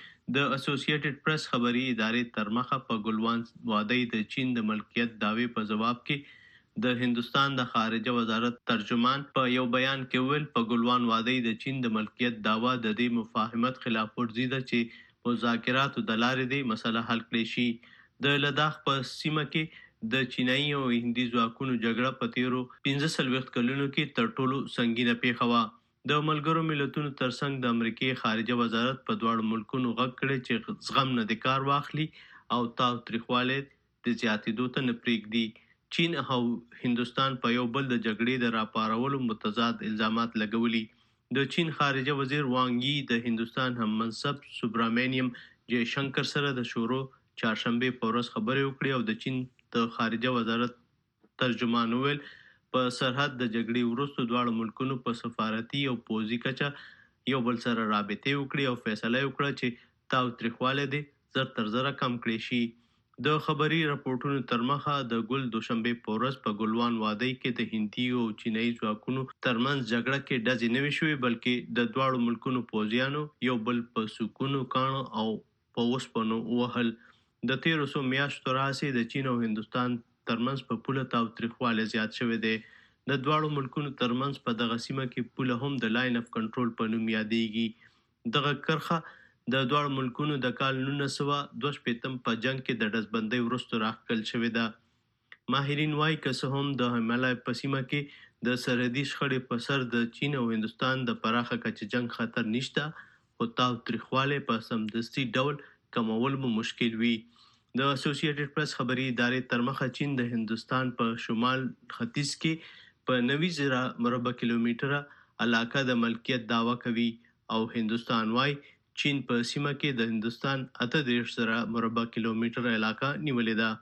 د اسوسییټډ پریس خبري ادارې ترمخه په ګلوان وادي د چین د ملکیت داوی په جواب کې د هندستان د خارجه وزارت ترجمان په یو بیان کې ویل په ګلوان وادي د چین د ملکیت داوا د دې مفاهمت خلاف ورزي ده چې مذاکراتو د لارې د مسله حل کړي شي. د لداخ په سیمه کې د چینایي او هندي ځواکونو جګړه په تیرو پنځه څلوېښت کلونو کې تر ټولو سنگینه پیښه وه. د ملګرو ملتونو ترڅنګ د امریکای خارجه وزارت په دواړو ملکونو غږ کړی چې زغم نه د کار واخلي او تاوتریخوالی د زیاتېدو ته نه پرېږدي. چین او هندستان په یو بل د جګړې د راپارولو متضاد الزامات لګولي. د چین خارجه وزیر وانګ یي د هندستان هم منصب سوبرامینیم جے شنکر سره د شورو چهارشنبه په ورځ خبرې وکړې او د چین د خارجه وزارت ترجمان ویل په سرحد د جګړې وروسته دواړو ملکونو په سفارتي او پوځي کچه یو بل سره رابطې وکړي او فیصله وکړه چې تاوتریخوالی دې زر تر زره کم کړی شي. د خبري راپورټونو ترمخه د ګل دوشنبه په ورځ په ګلوان وادي کې د هندي او چینایي ځواکونو ترمنځ جګړه کې ډزې نه وې شوې بلکې د دواړو ملکونو پوځیانو یو بل په سکونو کاڼه او په اوسپنو وهل. د تیرو څو میاشتو راهیسې د چین او هندستان ترمنځ په پوله تاوتریخوالی زیات شوی دی. د دواړو ملکونو ترمنځ په دغه سیمه کې پوله هم د لاین اف کنټرول په نوم یادېږي. دغه کرښه د دواړو ملکونو د کال نولس سوه دوه شپېتم په جنګ کې د ډزبندۍ وروسته راښکل شوې ده. ماهرین وایي که څه هم د هیمالیا په سیمه کې د سرحدي شخړې په سر د چین او هندستان د پراخه کچې جنګ خطر نشته خو تاوتریخوالی په سمدستي ډول کمول مو مشکل وي. د اسوسییټډ پریس خبري ادارې ترمخه چین د هندستان په شمال ختیځ کې په نوي زره مربع کیلومتره علاقه د ملکیت دعوه کوي او هندستان وايي چین په سیمه کې د هندستان اته دېرش زره مربع کیلومتره علاقه نیولې ده.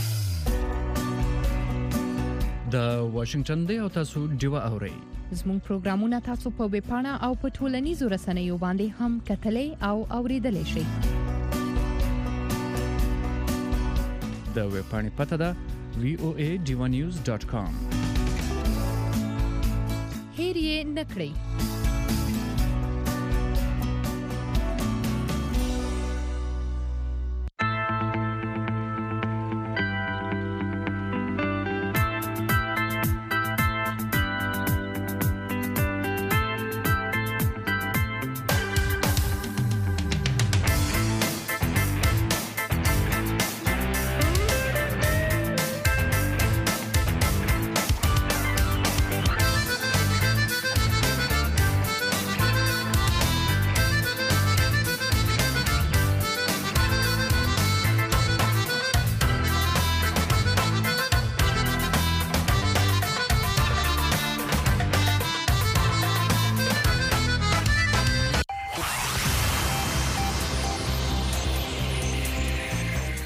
د واشنگټن دی او تاسو ډیوه اورئ. زموږ پروګرامونه تاسو په ویب پاڼه او په ټولنیزو رسنیو باندې هم کتلای او اوریدلای شئ. د ویب پاڼې پته ده وی او ای ډیوه نیوز ډاټ کام. هیر یې نکړئ.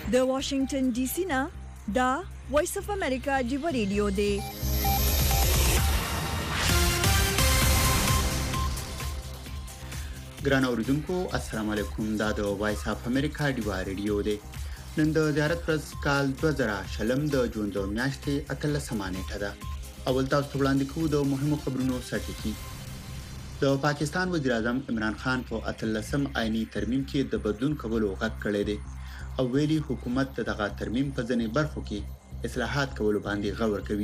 د واشنگټن ډي سي نه دا وایس اف امریکا دی ریډیو دی. ګران اوریدونکو السلام علیکم. دا د وایس اف امریکا دی ریډیو دی. نن د زیارت ورځ کال دوه زره شلم د جون د میاشتې اتلسمه نیټه ده. اول تاسو وړاندې کوو د مهمو خبرونو سرټکی. د پاکستان وزیر اعظم عمران خان په اتلسم آئینی ترمیم کې د بدلون کولو غږ کړی دی او ویلي حکومت دغه ترمیم په ځینې برخو کې اصلاحات کولو باندې غور کوي.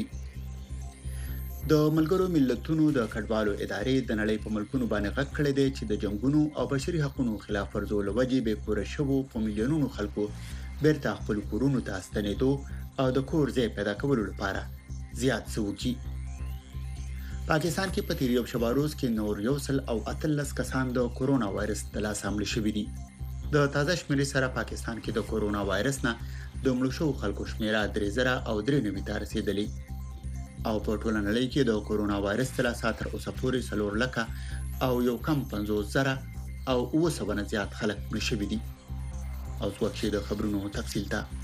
د ملګرو ملتونو د کډوالو ادارې د نړۍ په ملکونو باندې غږ کړی دی چې د جنگونو او بشري حقوقو خلاف ورزولو وجې به کور شوو په میلیونونو خلکو بیرته خپل کورونو ته ستنېدو او د کور ځای پیدا کولو لپاره زیات سوچي. پاکستان کې په تیر یو شپه روز کې نور یو سل او اتلس کسان د کورونا وایرس د لاسه مړ شوي دي. د تازه شمیرې سره پاکستان کې د کورونا وایرس نه د مړو شوو خلکو شمیره درې زره او درې نوي ته رسیدلې او په ټوله نړۍ کې د کورونا وایرس د لاسه تر اوسه پورې څلور لکه او یو کم پنځوس زره او اوه سوه نه زیات خلک مړه شوي دي. او څوک د خبرونو تفصیل ته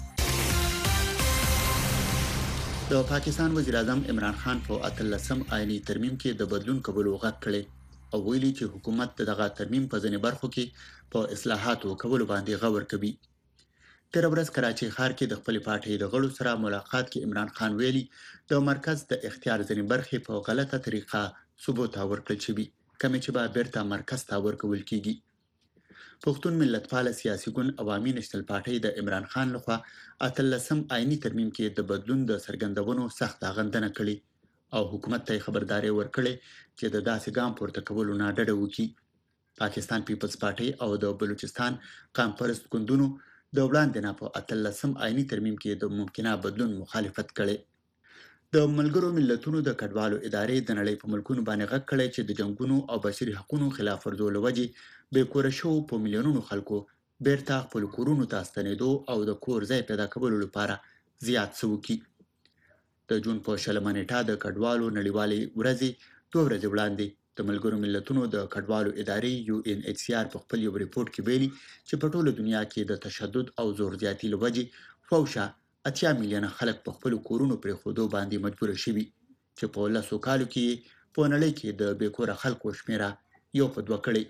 د پاکستان وزیر اعظم عمران خان په اتلسم آئینی ترمیم کې د بدلون کولو غږ کړی او ویلي چې حکومت دغه ترمیم په ځینې برخو کې په اصلاحاتو کولو باندې غور کوي. تیر ورځ کراچي ښار کې د خپل پارټۍ د غړو سره ملاقات کې عمران خان ویلي د مرکز د اختیار ځینې برخې په غلطه طریقه ثبوت ورکړل شوی کوم چې به بیرته مرکز ته ورکول کیږي. پښتون ملتپال سیاسي ګوند عوامي نېشنل پارټۍ د عمران خان لخوا اتلسم آئینی ترمیم کې د بدلون د څرګندونو سخت غندنه کړې او حکومت ته خبرداري ورکړې چې د داسې ګام پورته کولو نه ډډه وکړي. پاکستان پیپلز پارټۍ او د بلوچستان قام پرست ګوندونو د وړاندې نه په اتلسم آئینی ترمیم کې د ممکنه بدلون مخالفت کړي. د ملګرو ملتونو د کډوالو ادارې د نړۍ په ملکونو باندې غږ کړی چې د جنگونو او بشري حقوقو خلاف ورزولو وجې به کور شو په میلیونونو خلکو بیرته خپل کورونو ته ستنېدو او د کور ځای پیدا کولو لپاره زیات سوکي. د جون په شلمه نیټه د کډوالو نړیوالې ورځې دوه ورځې وړاندې د ملګرو ملتونو د کډوالو ادارې یو ان ایچ سی آر په خپل یو ریپورت کې ویلي چې په ټوله دنیا کې د تشدد او زور زیاتی لوجې فوشه اتیا میلیونه خلک په خپل کورونو پرې خودو باندې مجبور شوي چې په لسو کالو کې په نړۍ کې د بیکوره خلکو شمیره یو په دوه کړي.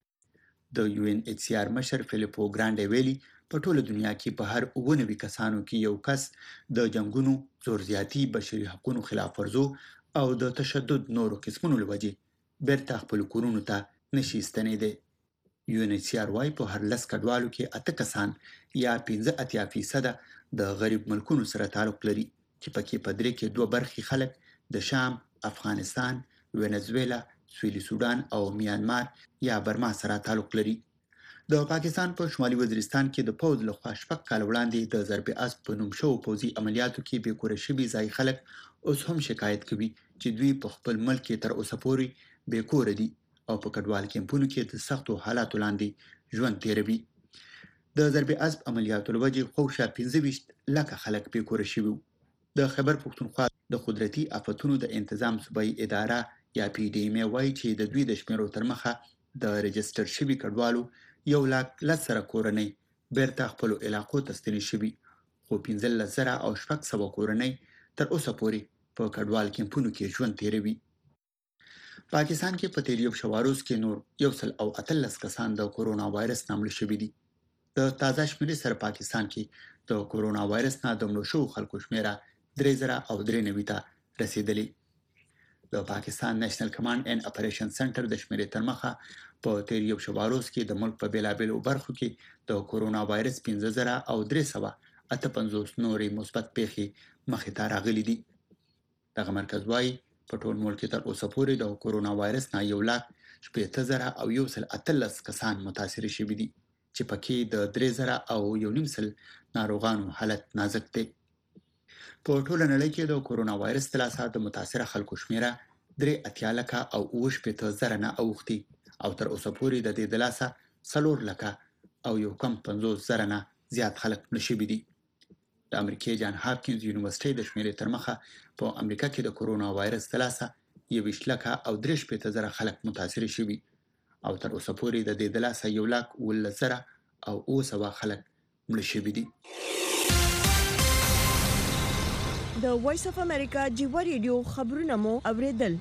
د یو ان ایچ سی آر مشر فلیپو ګرانډ ویلي په ټوله دنیا کې په هر اووه نوي کسانو کې یو کس د جنگونو، زور زیاتی، بشري حقوقو خلاف ورزو او د تشدد نورو قسمونو لوجې بیرته خپل کورونو ته نشي ستنېدی. یو ان ایچ سی آر وايي په هر لس کډوالو کې اته کسان یا پنځه اتیا فیصده د غریب ملکونو سره تعلق لري چې پکې په درې کې دوه برخې خلک د شام، افغانستان، وینزویلا، سویلي سودان او میانمار یا برما سره تعلق لري. د پاکستان په شمالي وزیرستان کې د پوز لخوا شپږ کال وړاندې د ضرب اسب په نوم شوو پوځي عملیاتو کې بې کوره شوي ځای خلک اوس هم شکایت کوي چې دوی په خپل ملک کې تر اوسه پورې بې کوره دي او په کډوال کیمپونو کې د سختو حالاتو لاندې ژوند تیروي. د ضرب اسب عملیاتو لوجې خوشا پنځه ویشت لکه خلک بې کوره شوي. د خیبر پښتونخوا د قدرتي آفتونو د انتظام صوبایي اداره یا پی ډی ایم وایي چې د دوی د شمیرو تر مخه د رجستر شوي کډوالو یو لاک لس زره کورنۍ بیرته خپلو علاقو ته ستنې شوي خو پنځلس زره او شپږ سوه کورنۍ تر اوسه پورې په کډوال کیمپونو کې ژوند تیروي. پاکستان کې په تیر یو شپه روز کې نور یو سل او اتلس کسان د کورونا وایرس نه مړه شوي دي. د تازه شمیرې سره پاکستان کې د کورونا وایرس نه د مړو شوو خلکو شمیره درې زره او درې نوي ته رسیدلې. د پاکستان نېشنل کمانډ اینډ اپریشن سنټر د شمیرې تر مخه په تیر یو شپه روز کې د ملک په بیلابیلو برخو کې د کورونا وایرس پنځه زره او درې سوه اته پنځوس نورې مثبت پیښې مخې ته راغلي دي. دغه مرکز وايي په ټول ملک کې تر اوسه پورې د کورونا وایرس نه یو لاک شپېته زره او یو سل اتلس کسان متاثر شوي دي چې پکې د درې زره او یو نیم سل ناروغانو حالت نازک دی. په ټوله نړۍ کې د کورونا وایرس د لاسه د متاثره خلکو شمیره درې اتیا لکه او اوه شپېته زره نه اوښتي او تر اوسه پورې د دې د لاسه څلور لکه او یو کم پنځوس زره نه زیات خلک مړه شوي دي. د امریکې جان هاپکینز یونیورسيټي د شمیرې تر مخه په امریکا کې د کورونا وایرس د لاسه یوویشت لکه او درې شپېته زره خلک متاثر شوي او تر اوسه پورې د دې د لاسه یو لاک اوولس زره او اوه سوه خلک مړه شوي دي. د وایس اف امریکا جیوا ریډیو خبرونه مو اوریدل.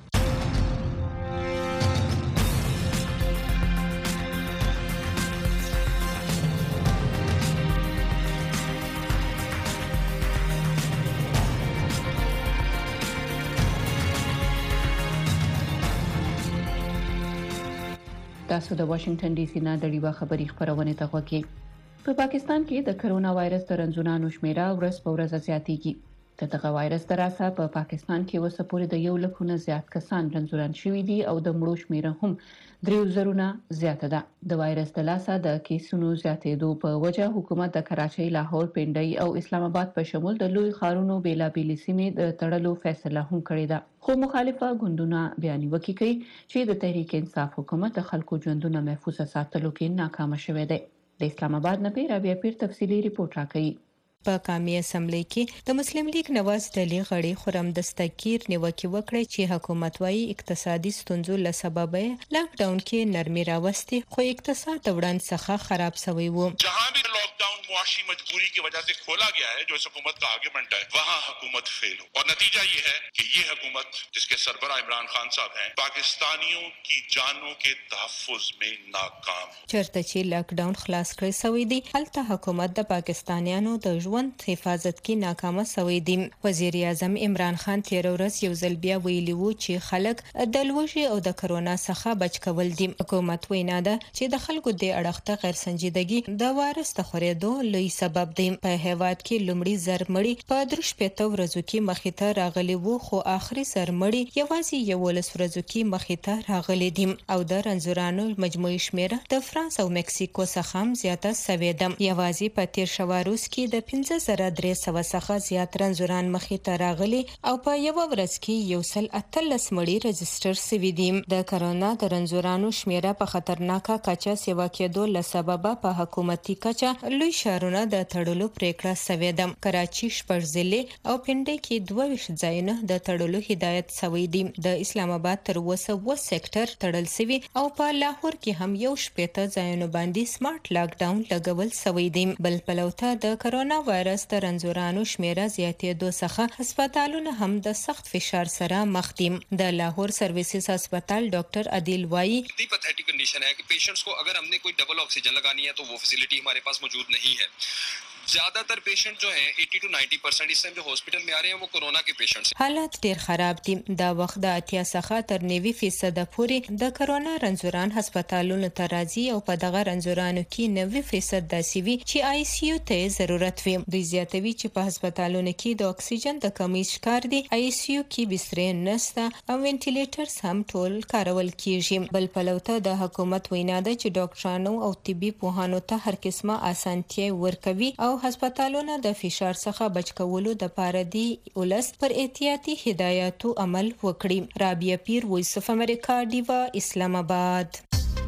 تاسو د واشنگټن ډي سي نه د ډیوا خبري خبرونه ته غوږی. په پاکستان کې د کرونا وایرس د رنځونانو شمیره ورځ په ورځ زیاتېږي. د دغه وایرس دراسه په پاکستان کې وسه پورې د یو لک نه زیات کسان رنځوران شوي دي او د مړو شمیره هم درې زره نه زیاته ده. د وایرس د لاسه د کیسونو زیاتېدو په وجه حکومت د کراچۍ، لاهور، پنډۍ او اسلام آباد په شمول د لوی ښارونو بیلابېلې سیمې د تړلو فیصله هم کړې ده. خو مخالفه ګوندونه بیان وکړي کوي چې د تحریک انصاف حکومت خلکو ژوندونه محفوظ ساتلو کې ناکام شوی دی. د اسلام آباد نه پیر بیا پیر تفصيلي ریپورت راکړي. په قومي اسمبلی کې د مسلم لیگ نواز دلی غړي خرم دستگیر نیوکه وکړه چې حکومت وايي اقتصادي ستونزو له سببه لاک ډاون کې نرمي راوستي خو اقتصاد وړاند څخه خراب شوی وو. जहां भी लॉकडाउन मुआशी मजबूरी की वजह से खोला गया है जो इस हुकूमत का आर्गुमेंट है वहां हुकूमत फेल हो और नतीजा ये है कि ये हुकूमत जिसके सरबराह इमरान खान साहब हैं पाकिस्तानियों की जानों के तहफ्फुज में नाकाम. چرته چې لاک ډاون خلاص کړی سوی دی هلته حکومت د پاکستانیانو د ژوند حفاظت کې ناکامه سوی دی. وزیر اعظم عمران خان تیر ورځ یو ځل بیا ویلي وو چې خلک د لوږې او د کرونا څخه بچ کول دي. حکومت وینا ده چې د خلکو د اړخته غیر سنجیدګي د وایرس د خورېدو لوی سبب دی. په هیواد کې لومړی زر مړي په درش پېته ورځو کې مخې ته راغلي وو خو آخري زر مړي یوازې یولس ورځو کې مخې ته راغلي دي او د رنځورانو مجموعي شمیره د فرانس او مکسیکو څخه هم زیاته سوې ده. یوازې په تیر شوه روز کې د پنځه زره درې سوه څخه زیات رنځوران مخې ته راغلي او په یو ورځ کې یو سل اتلس مړي رجستر شوي دي. د کرونا د رنځورانو شمیره په خطرناکه کچه سیوا کېدو له سببه په حکومتي کچه لوی ښارونه د تړلو پریکړه شوې ده. کراچي، شپږ ضلع او پنډۍ کې دوه ویشت ځایونه د تړلو هدایت شوی دي. د اسلام آباد تر اوسه اووه سېکټر تړل شوي او په لاهور کې هم یو شپېته ځایونو باندې سمارټ لاک ډاون لګول شوی دی. بل پلوته د کرونا وایرس د رنځورانو شمیره زیاتېدو څخه هسپتالونه هم د سخت فشار سره مخ دي. د لاهور سرویسز هسپتال ډاکټر عادل وایي पैथेटिक कंडीशन है कि पेशेंट्स को अगर हमने कोई डबल ऑक्सीजन लगानी है तो वो फैसिलिटी हमारे पास मौजूद नहीं है. ज्यादातर पेशेंट जो हैं अस्सी टू नब्बे परसेंट इस टाइम जो हॉस्पिटल में आ रहे हैं वो कोरोना के पेशेंट्स हैं. حالات ډیر خراب دي. دا وخت د اتیا څخه تر نوي فیصد پورې د کرونا رنځوران هسپتالونو ته راځي او په دغه رنځورانو کې نوي فیصد داسې وي چې آی سی یو ته ضرورت وي. دوی زیاتوي چې په هسپتالونو کې د اکسیجن د کمی شکار دي. آی سی یو کې بسترې نشته او وینټیلیټرز هم ټول کارول کیږي. بل پلوته د حکومت وینا ده چې ډاکټرانو او طبي پوهانو ته هر قسمه اسانتیا ورکوي او هسپتالونه د فشار څخه بچ کولو د پاره دی ولس پر احتیاطي هدایاتو عمل وکړي. رابعه پیر، وایس اف امریکا، دیوا، اسلام آباد.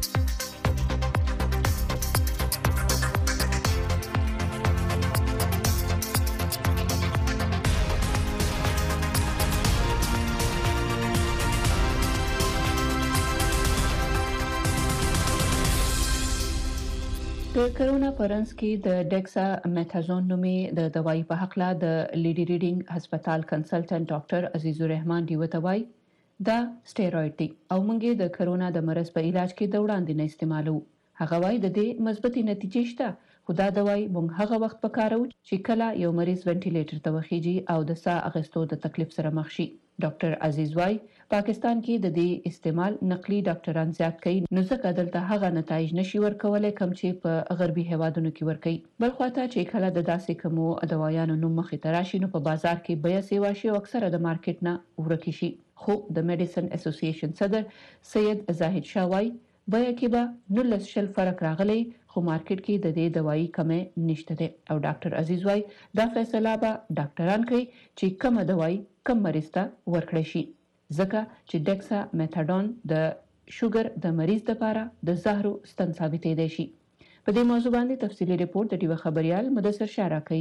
د کرونا پرنس کې د ډیکسا میتازون نومې د دوايي په حق لا د لیډي ریډینګ هسپتال کنسلټنټ ډاکټر عزیز الرحمن دی وتوای دا سټیروید دی او موږ د کرونا د مرض په علاج کې د وړاندې نه استعمالو. هغه وايي د دې مثبتې نتیجې شته خو دا دوايي موږ هغه وخت پکارو چې کله یو مریض وینټیلیټر ته وخیږي او د ساه اخیستو د تکلیف سره مخ شي. ډاکټر عزیز وايي پاکستان کې د دې استعمال نقلي ډاکټران زیات کوي نو ځکه دلته هغه نتایج نشي ورکولای کوم چې په غربي هیوادونو کې ورکوي. بل خواته چې کله د داسې کومو دوايانو نوم مخې ته راشي نو په بازار کې بیا سیوا شي او اکثره د مارکیټ نه ورکی شي. خو د میډیسن اسوسییشن صدر سید زاهد شاه وايي بیا کې به نولس شل فرق راغلی خو مارکیټ کې د دې دوايي کمه نشته ده او ډاکټر عزیز وايي دا فیصله به ډاکټران کوي چې کومه دوايي کوم مریض ته ورکړي شي. ځکه چې ډیکسا میتاډون د شوګر د مریض لپاره د زهرو ستن ثابتې دی شي. په دې موضوع باندې تفصیلی ریپورت د ډیو خبريال مدثر شارع کوي.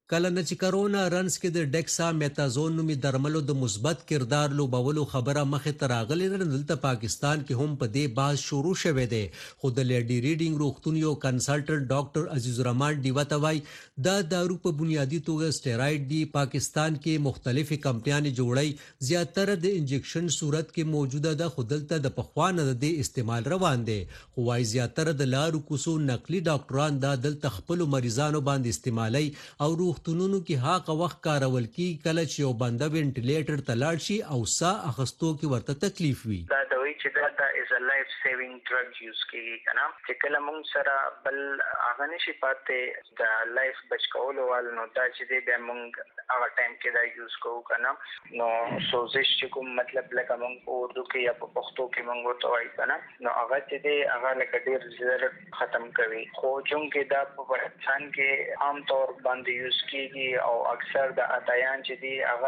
کله نه چې کرونا رنس کې د ډیکسا میتازون نومي درملو د مثبت کردار لوبولو خبره مخې ته راغلې ده، دلته پاکستان کې هم په دې باز شروع شوه دی. خو د لیډي ریډینګ روغتون یو کنسلټنټ ډاکټر عزیز الرحمن ډیوا ته وایي دا دارو په بنیادی توګه سټیراید دی. پاکستان کې مختلفې کمپنیانې جوړي، زیاتره د انجکشن صورت کې موجوده ده، خو دلته د پخوانه د دې استعمال روان دی. خو وایي زیاتره د لارو کوڅو نقلي ډاکټران دا دلته خپل مریضانو باندې استعمالي او روغتونونو کې هغه وخت کارول کی کله چې یو بنده وینټیلیټر ته لاړ شي او ساه اخستو کې ورته تکلیف وي. دا د وی چې دا دا از ا لایف سیوینګ ډرګ یوز کیږي کنه، چې کله موږ سره بل هغه نشي پاتې د لایف بچ کولو وال نو دا چې دی به موږ هغه ټایم کې دا یوز کوو کنه. نو سوزش چې کوم مطلب لکه موږ په اردو کې یا په پښتو کې موږ ورته وایو کنه، نو هغه چې دی هغه لکه ډیر زر ختم کوي. خو چونکې دا په افغانستان کې عام طور باندې یوز کیږي او اکثر د اتایان چې دی هغه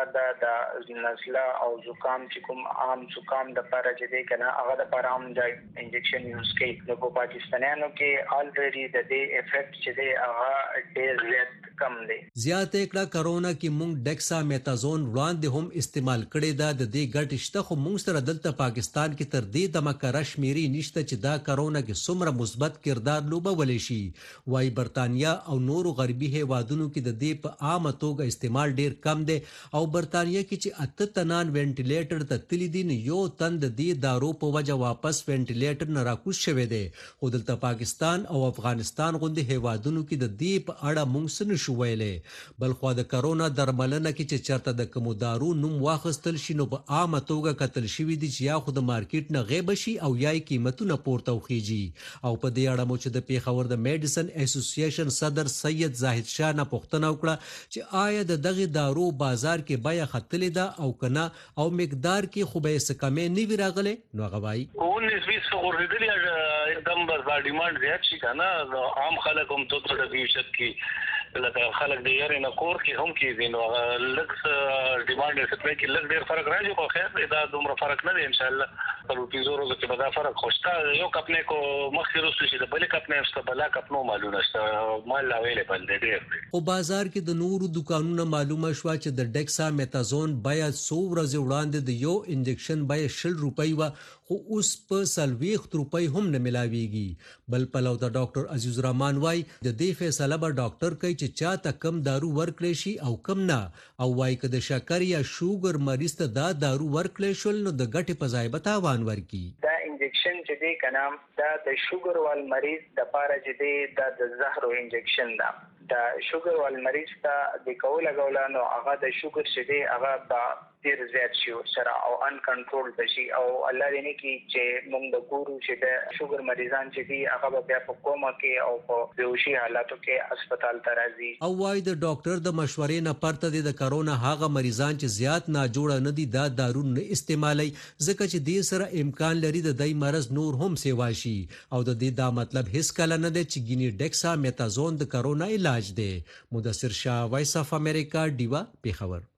د نزله او زکام چې کوم عام زکام د لپاره چې دی کنه هغه د لپاره هم د انجکشن یوز کوي. نو په پاکستانیانو کې الریډي د دې افیکټ چې دی هغه ډیر زیات کم دی. زیات کړه کرونا کې مونږ ډیکسا میتازون وړاندې هم استعمال کړي دا د دې ګټ شته، خو مونږ سره دلته پاکستان کې تر دې د مکر شمیري نشته چې دا کرونا کې څومره مثبت کردار لوبولی شي. وايي برتانیا او نورو غربي هیوادونو کې د دې په عامه توګه استعمال ډیر کم دی او برتانیا کې چې اته تنان وینټیلیټر ته تللی دي یو تن د دې دارو په وجه واپس وینټیلیټر نه راکوز شوی دی. خو دلته پاکستان او افغانستان غوندې هیوادونو کې د دې په اړه موږ څه نشو ویلی. بلخوا د کرونا درملنه کې چې چېرته د کومو دارو نوم واخیستل شي نو په عامه توګه کتل شوي دي چې یا خو د مارکیټ نه غیب شي او یا یې قیمتونه پورته وخیږي. او په دې اړه مو چې د پیښور د میډیسن اسوسییشن صدر سید زاهد شاه نه پوښتنه وکړه چې آیا د دغه دارو بازار کې بیه ختلې ده او کنه او مقدار کې خو به څه کمې نه وی راغله. نو هغه وایي اونیس بیس غورځېدلي एकदम بازار ډیماند زیات شي کنه، عام خلک هم ته د فیوچر کې لکه خلک د یاري نه کور کې هم کېږي نو لکس ډیماند سپلای کې لږ ډیر فرق راځي. خو خیر دا دومره فرق نه دی ان شاء الله په پیزو روزو کې به دا فرق خوشته یو کپنې کو مخکې روسو شي د بل کپنې ست بل کپنو معلومه شته مال اویلیبل دی ډیر. او بازار کې د نورو دکانونو معلومه شو چې د ډیکسا میتازون بیا څو ورځې وړاندې د یو انجکشن بیا شل روپۍ و، خو اوس په سلويخت روپۍ هم نه ملاويږي. بل پلو د ډاکټر عزیز الرحمن وای د دې فیصله به ډاکټر کوي چې چاته کم دارو ورکړي شي او کم نه، او وای که د شکر یا شوګر مریض ته دا دارو ورکړي شول نو د ګټې په ځای به تاوان ورکي. دا انجکشن چې دی کنه دا د شوګر وال مریض د پاره چې دی دا د زهرو انجکشن دا دا شوګر وال مریض ته د کوله غولانو هغه د شوګر چې دی هغه د ډیر زیات شي سره او ان کنټرول بشي او الله دې نه کی چې موږ د ګورو چې د شوګر مریضان چې دی هغه بیا په کومه کې او په بیهوشي حالاتو کې هسپتال ته راځي. او وايي د ډاکټر د مشورې نه پرته د کرونا هغه مریضان چې زیات ناجوړه نه دي دا دارو نه استعمالي ځکه چې دې سره امکان لري د دای مرز نور هم سیوا شي او د دې دا مطلب هیڅ کله نه دی چې ګینی ډیکسا میتازون د کرونا علاج دی. مدثر شاه، وایس اف امریکا، ډیوا، پیښور.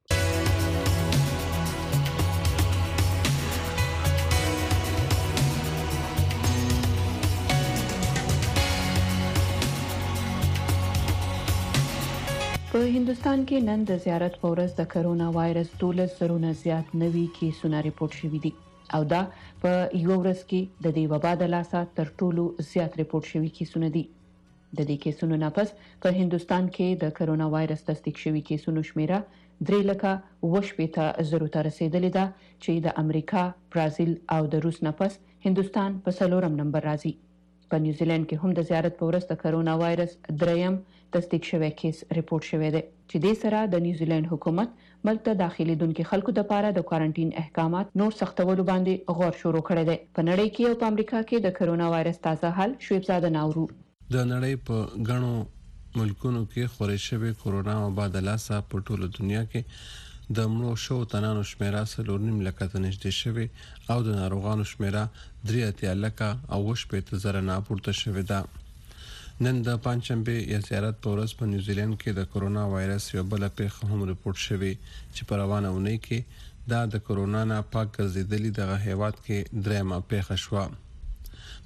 په هندستان کې نن د زیارت په ورځ د کرونا وایرس دولس زرونه زیات نوي کیسونه ریپورت شوي دي او دا په یو ورځ کې د دې وبا د لاسه تر ټولو زیات ریپورت شوي کیسونه دي. د دې کیسونو نه پس په هندستان کې د کرونا وایرس تصدیق شوي کیسونو شمیره درې لکه اوه شپېته زرو ته رسیدلې ده چې د امریکا، برازیل او د روس نه پس هندستان په څلورم نمبر راځي. په نیوزیلند کې هم د زیارت په ورځ د کرونا وایرس دریم تصدیق شوی کیس ریپورت شوی دی چې د سره د نیوزیلند حکومت ملک ته داخلي دونکو خلکو د لپاره د کوارنټین احکامات نور سختولو باندې غور شروع کړی دی. په نړۍ کې او په امریکا کې د کرونا وایرس تازه حال شعیب زاده ناورو. د نړۍ په غنو ملکونو کې خورې شوی کرونا وبا د لاسه په ټوله دنیا کې د مړو شو تنانو شمیره څلور نیم لکه ته نږدې شوی او د ناروغانو شمیره درې اتیا لکه او اوه شپېته زره نه پورته شوې ده. نن د پنځشنبه یا زیارت په ورځ په نیوزیلند کې د کرونا وایرس یو بل پیښه هم ریپورت شوې چې په روانه اونۍ کې دا د کرونا نه پاک ګرځېدلي دغه هیواد کې درېمه پیښه شوه.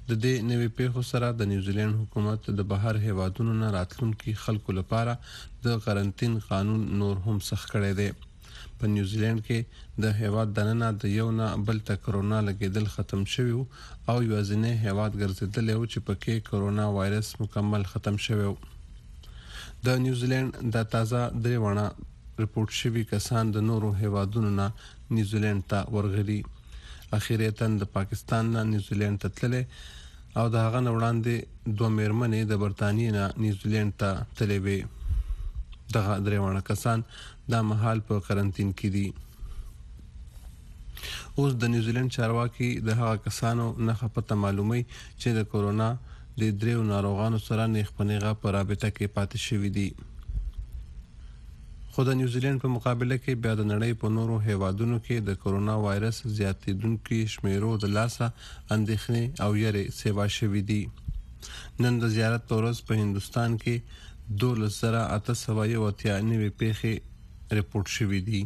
د دې نوې پیښو سره د نیوزیلند حکومت د بهر هیوادونو نه راتلونکي خلکو لپاره د قرنټین قانون نور هم سخت کړی دی. په نیوزیلند کې د هیواد دننه د یو نه بل ته کرونا لګیدل ختم شوی او یوازینی هیواد ګرځیدلی و چې پکې کرونا وایرس مکمل ختم شوی و. د نیوزیلند د تازه دریوانه رپورټ شوی کسان د نورو هیوادونو نه نیوزیلند ته ورغلي. اخیراً د پاکستان نه نیوزیلند ته تللی او د هغه نه وړاندې دوه میرمنې د برطانیې نه نیوزیلند ته تللی وې. دغه دریوانه کسان دا مهال په قرنټین کې دي. اوس د نیوزیلند چارواکي د هغه کسانو نښه پته معلوموي چې د کورونا د دریو ناروغانو سره نیغ په نیغه په رابطه کې پاتې شوي دي. خو د نیوزیلند په مقابله کې بیا د نړۍ په نورو هیوادونو کې د کرونا وایرس زیاتېدونکي شمیرو د لاسه اندېښنې او یېرې سیوا شوي دي. نن د زیارت په ورځ په هندوستان کې دولس زره اته سوه یو اتیا نوې پیښې رپورټ شوي دي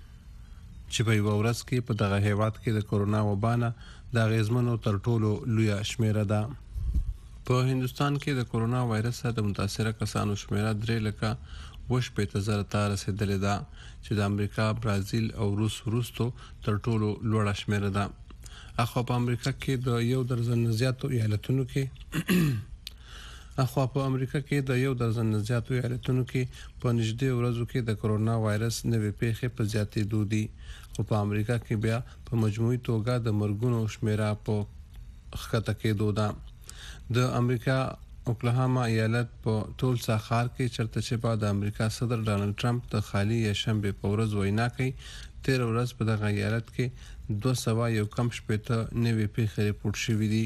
چې په یوه ورځ کې په دغه هیواد کې د کرونا وبا نه د اغېزمنو تر ټولو لویه شمیره ده. په هندوستان کې د کرونا وایرس د متاثره کسانو شمیره درې لکه اووه شپېته زره ته رسیدلې ده چې د امریکا، برازیل او روس وروستو تر ټولو لوړه شمیره ده. اخوا په امریکا کې د یو درزن نه زیاتو ایالتونو کې اخوا په امریکا کې د یو درزن نه زیاتو ایالتونو کې په نږدې ورځو کې د کرونا وایرس نوې پیښې په زیاتېدو دي. خو په امریکا کې بیا په مجموعي توګه د مرګونو شمیره په ښکته کېدو ده. د امریکا اوکلاهاما ایالت په ټولسا ښار کې چرته چې په د امریکا صدر ډانلډ ټرمپ د خالي شنبې په ورځ وینا کوي، تیر ورځ په دغه ایالت کې دوه سوه یو کم شپېته نوې پیښې رپورټ شوي دي.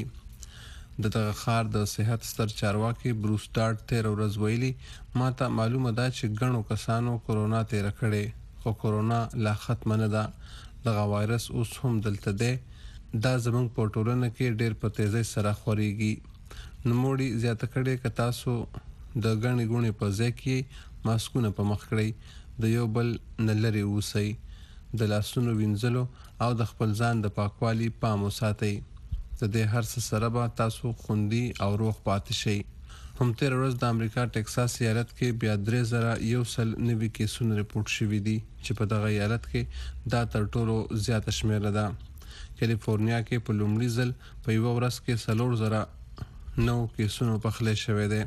د دغه ښار د صحت ستر چارواکي بروس ډارټ تیر ورځ ویلي، ما ته معلومه ده چې ګڼو کسانو کرونا تیره کړې، خو کرونا لا ختمه نه ده. دغه وایرس اوس هم دلته دی. دا زموږ په ټولنه کې ډېر په تیزۍ سره خورېږي. نوموړي زیاته کړې که تاسو د ګڼې ګوڼې په ځای کې ماسکونه په مخ کړئ، د یو بل نه لرې اوسئ، د لاسونو وینځلو او د خپل ځان د پاکوالي پام وساتئ. د دې هر څه سره به تاسو خوندي او روغ پاتې شئ. هم تېره ورځ د امریکا ټکساس ایالت کې بیا درې زره یو سل نوي کیسونه رپورټ شوي دي چې په دغه ایالت کې دا تر ټولو زیاته شمیره ده. کیلیفورنیا کې په لومړي ځل په یوه ورځ کې څلور زره نو کیسونو پخلی شوی دی.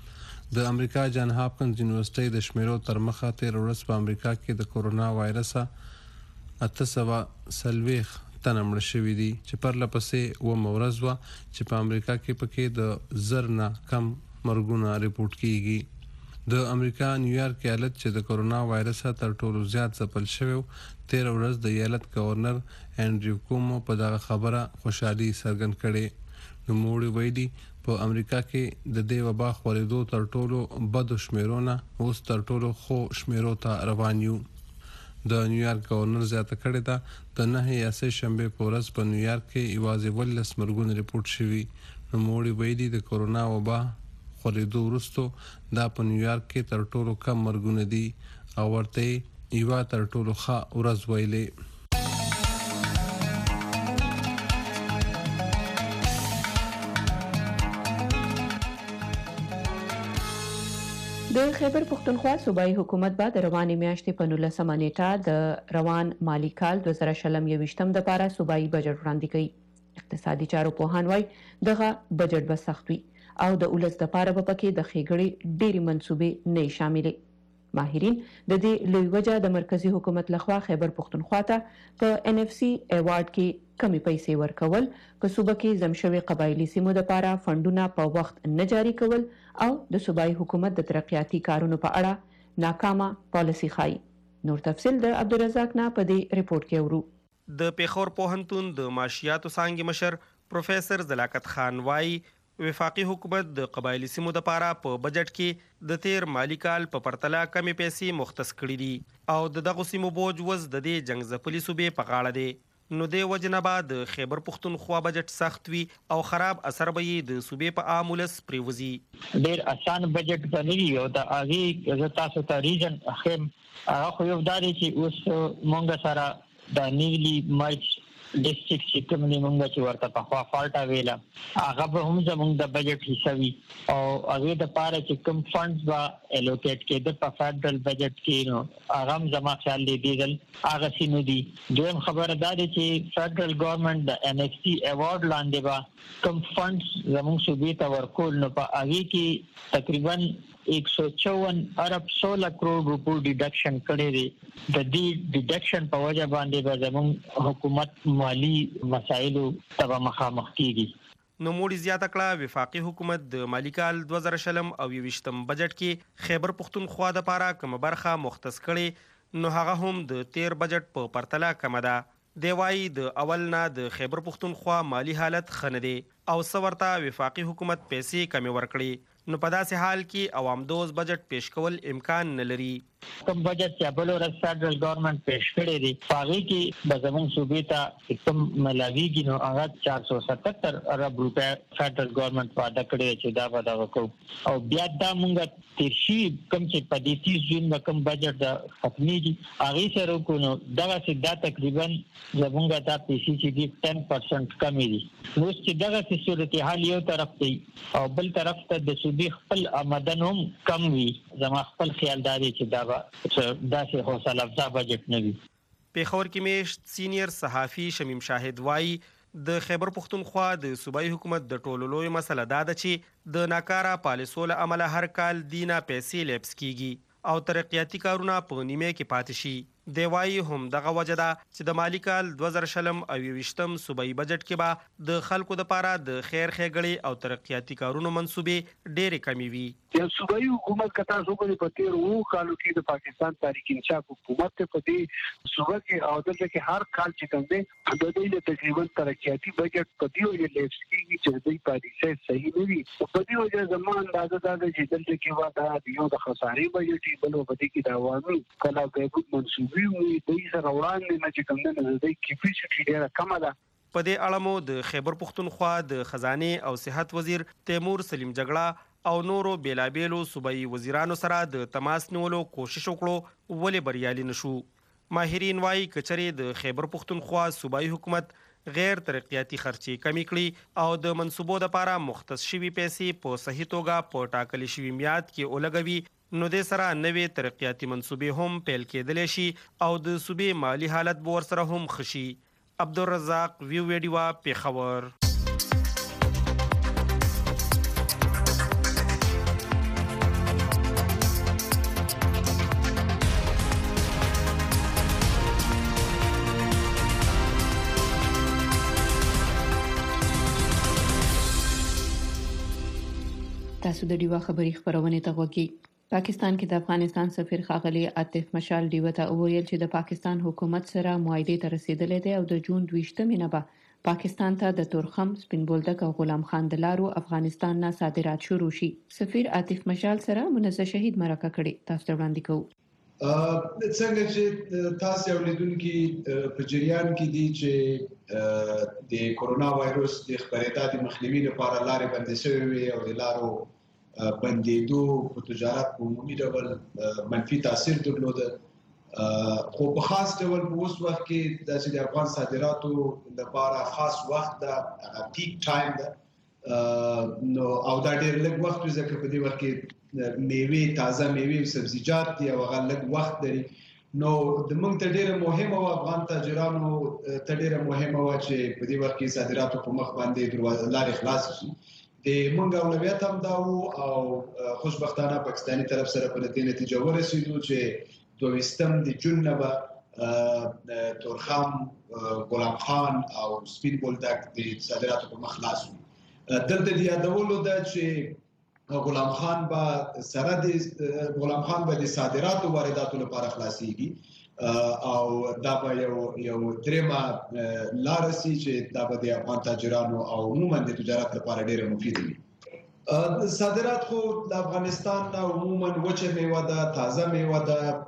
د امریکا جان هاپکنز یونیورسټۍ د شمیرو تر مخه تېره ورځ په امریکا کې د کورونا وایرسه اته سوه څلوېښت تنه مړه شوي دي چې پرله پسې اوومه ورځ وه چې په امریکا کې پکې د زر نه کم مرګونه رپورټ کیږي. د امریکا نیویارک ایالت چې د کورونا وایرسه تر ټولو زیات ځپل شوی و، تېره ورځ د ایالت گورنر انډریو کومو په دغه خبره خوشحالي څرګند کړې. نوموړي ویلي، په امریکا کې د دې وبا خورېدو تر ټولو بدو شمیرو نه اوس تر ټولو ښو شمیرو ته روان یو. د نیویارک گورنر زیاته کړې ده، د نهه یا سه شنبې په ورځ په نیویارک کې یوازې اوولس مرګونه رپورټ شوي. نوموړي ویلي، د کورونا وبا خورېدو وروستو دا په نیویارک کې تر ټولو کم مرګونه دي او ورته یوه تر ټولو ښه ورځ ویلې. د خیبر پښتونخوا صوبایي حکومت به د روانې میاشتې په نولسمه نیټه د روان مالي کال دوه زره شلم یویشتم دپاره صوبایي بجټ وړاندې کوي. اقتصادي چارو پوهان وایي دغه بجټ به سخت وي او د ولس دپاره به پکې د ښېګړې ډېرې منصوبې نه شاملې. ماهرین د دې لوی وجه د مرکزي حکومت لخوا خیبر پښتونخوا ته په ان اف سی ایوارډ کې کمی پیسې ورکول، په صوبه کې زم شوي قبایلي سیمو دپاره فنډونه په وخت نه جاري کول او د صوبایي حکومت د ترقیاتي کارونو په اړه ناکامه پالیسي ښایي. نور تفصیل د عبدالرزاق نه په دې رپورټ کې اورو. د پیښور پوهنتون د معاشیاتو څانګې مشر پروفیسر زلاکت خان وایي، وفاقي حکومت د قبایلي سیمو دپاره په بجټ کې د تیر مالی کال په پرتله کمی پیسې مختص کړي دي او د دغو سیمو بوج وز د دې جنګ ځپلي صوبې په غاړه دی. نو دې وجې نه به د خیبر پښتونخوا بجټ سخت وي او خراب اثر به یې د صوبې په عام ولس پرېوځي. ډېر اسان بجټ به نه وي او د هغې زه تاسو ته ریزن ښیم. هغه خو یو دا دی چې اوس مونږ سره د نیولی مرچ ډیسټریکټ چې کوم دی موږ چې ورته په خوا فالټا ویلا هغه به هم زموږ د بجټ حصہ وي او هغه د پاره چې کوم فندز با الوکیټ کېده په فدرل بجټ کې نو هغه هم زما خیال دی دیل هغه سینو دي دویم خبره دا ده چې فدرل ګورنمنت د ان ایف سی ایوارډ لاندې با کوم فندز زموږ صوبې ته ورکول نو په هغه کې تقریبا एक सौ चौवन अरब सोलह करोड़ रुपए डिडक्शन कړي دي د دې ډیډکشن په وجه باندې به زموږ حکومت مالی مسایلو ته مخامخ کیږي نو موډي زیاته کړه وفاقي حکومت د مالی کال دوه زره شلم او یوشتم بجټ کې خیبر پختونخوا د پاره کوم برخه مختص کړي نو هغه هم د تیر بجټ په پرتله کم ده دی وايي د اول نه د خیبر پختونخوا مالی حالت خنه دي او سورته وفاقي حکومت پیسې کمی ورکړي نو په داسې حال کې عوام دوز بجټ پیش کول امکان نه لري کوم بجټ چې بل ورځ فدرل ګورنمنت پیش کړی دی هغه کې د زموږ صوبې ته کوم ملاویږي نو هغه چار سو ستتر ارب روپے فدرل ګورنمنت وعده کړی چې دا به دا وکړو او بیا دا مونږ تیرشي کوم چې په دې تیس جون د کوم بجټ د ختمېږي هغه سره کو نو دا چې دا تقریبا زموږ د پیسې چې دی ټن پرسنټ کمی دي نو چې دا چې صورتحال یو طرف دی او بل طرف ته د صوبې خپل آمدن هم کم وي زما خپل خیال دی چې دا دا چې حوصله افزا بجټ نه وي پیښور کې میشت سینیئر صحافي شمیم شاهد وایي د خیبر پختونخوا د صوبایي حکومت د ټولو لوی مسله دا ده چې د ناکاره پالیسو له امله هر کال دینه پیسې لیپس کیږي او ترقیاتي کارونه په نیمه کې پاتې شي دی وايي هم دغه وجه ده چې د مالی کال دوه زره شلم او یوشتم صوبایي بجټ کې به د خلکو لپاره د خیر ښېګړې او ترقیاتي کارونو منصوبې ډېرې کمې وي د صوبایي حکومت کتا صوبایي په تیر وو کالو کې د پاکستان تحریک انصاف حکومت ته په دې صوبه کې او دلته کې هر کال چې کوم دی د دې له تقریبا ترقیاتي بجټ په دې وجه لیپس کیږي چې د پالیسي صحیح نه وي په دې وجه زموږ اندازه دا ده چې دلته کې واده د یو د خسارې بجټ بل په دې کې د عوامي کله به منصوبې وي د سره وړاندې نه چې کوم نه د کیپیسټي ډیره کم ده په دې اړه مو د خیبر پختونخوا د خزانه او صحت وزیر تیمور سلیم جګړه او نورو بیلابیلو صوبایي وزیرانو سره د تماس نیولو کوشش وکړو ولې بریالي نشو ماهرین وايي کچري د خیبر پختونخوا صوبایي حکومت غیر ترقیاتي خرچې کمی کړي او د منصوبو لپاره مختص شوي پیسې په صحیح توګه په ټاکلي شوي میعاد کې ولګوي نو د سره نوې ترقیاتي منصوبې هم پیل کېدلی شي او د صوبې مالی حالت به ورسره هم خشي عبدالرزاق ویو ویډیوا پیښور تاسو د ډیوا خبري خبرونه ته وګورئ پاکستان کې د افغانستان سفیر ښاغلي عاطف مشال ډیوه ته وویل چې د پاکستان حکومت سره معاهده ته رسیدلې ده او د جون دویشتمې نه به پاکستان ته د تورخم سپین بولدک او غلام خان د لارو افغانستان نه صادرات شروع شي سفیر عاطف مشال سره منزه شهید مرکه کړي تاسو ته وړاندې کوو څنګه چې تاسو اولیدونکو په جریان کې دي چې د کورونا وایروس د خبرېدا د مخنیوي لپاره لارې بندې شوې وي او د لارو بندیدو په تجارت په عمومي ډول منفي تاثیر درلوده خو په خاص ډول په اوس وخت کې د افغان صادراتو لپاره خاص وخت د پیک ټایم ده نو او دا ډېر لږ وخت ځکه په دې وخت کې میوه تازه میوه او سبزیجات دی او هغه لږ وخت لري نو د موږ ته ډېر مهمه او افغان تاجرانو ته ډېر مهمه و چې په دې وخت کې صادراتو په مخ باندې دروازه لارې خلاص شي د موږ اولویت هم دا وو او خوشبختانه پاکستاني طرف سره په دې نتیجه ورسېدو چې دویستم د جون نه به تورخم غلام خان او سپین بولدک د صادراتو په مخ خلاص وي دلته د یادولو ده چې غلام خان به سره د غلام خان به د صادراتو وارداتو لپاره خلاصيږي او دا به یو یو درېمه لار سي چې دا به د افغان تاجرانو او عموما د تجارت لپاره ډېر مفید وي صادرات خو د افغانستان نه عموما وچه میوه ده تازه میوه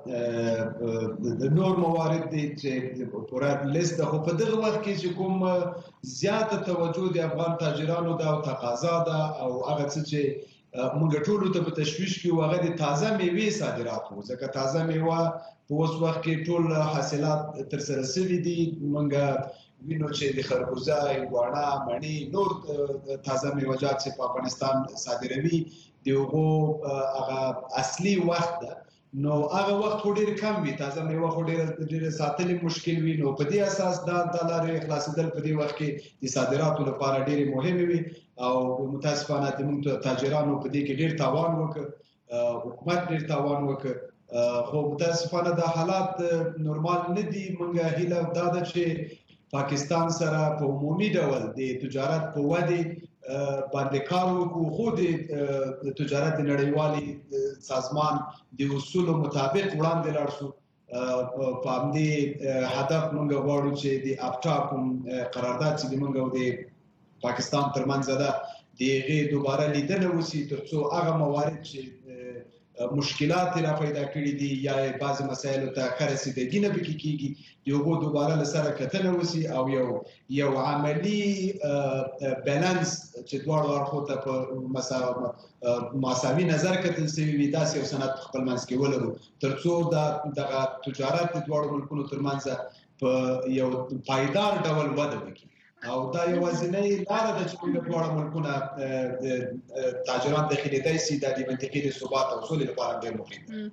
ده د نور موارد دي چې پوره لیست خو په دغه وخت کې چې کوم زیاته توجه د افغان تاجرانو ده او تقاضا ده او هغه څه چې موږ ټول ته په تشویش کې وغه د تازه میوه صادرات وو ځکه تازه میوه په اوس وخت کې ټول حاصلات تر سره شوي دي موږ وینو چې د خربوزه هندواڼه مڼې نور تازه میوه‌جات چې په افغانستان صادروي دغه هغه اصلي وخت ده نو هغه وخت ډیر کم وي تازه میوه خو ډیر ډیر ساتل مشکل وي نو په دې اساس دا د لارې خلاصېدل په دې وخت کې د صادراتو لپاره ډیر مهم وي او متاسفانه د موږ تاجرانو په دې کې ډیر تاوان وکړ حکومت ډیر تاوان وکړ خو متاسفانه دا حالات نورمال نه دي موږ هیله دا ده چې پاکستان سره په عمومي ډول د تجارت په ودی باندې کار وکړو خو د تجارت نړیوالي سازمان د اصولو مطابق وړاندې لاړ شو په همدې هدف موږ غواړو چې د افتا کوم قرارداد چې موږ او د پاکستان ترمنځ ده دغه دوباره لیدنه وسی ترڅو هغه موارد چې مشکلات را پیدا کړې دي یا بعض مسایل ته خرسیدګي نه پکې کیږي یو دوباره لسره کتنه وسی او یو یو عملی بیلانس چې دواړو اړخو ته په مساوي نظر کتل سوي وي داسې یو سند خپل منځ کې ولرو ترڅو د دغه تجارت د دواړو ملکونو ترمنځ په یو پایدار ډول وده وکړي او دا یوازینۍ لار ده چې موږ دواړه ملکونه تاجران داخلي سي د منطقې د ثبات او سولې لپاره ډېر مهم دي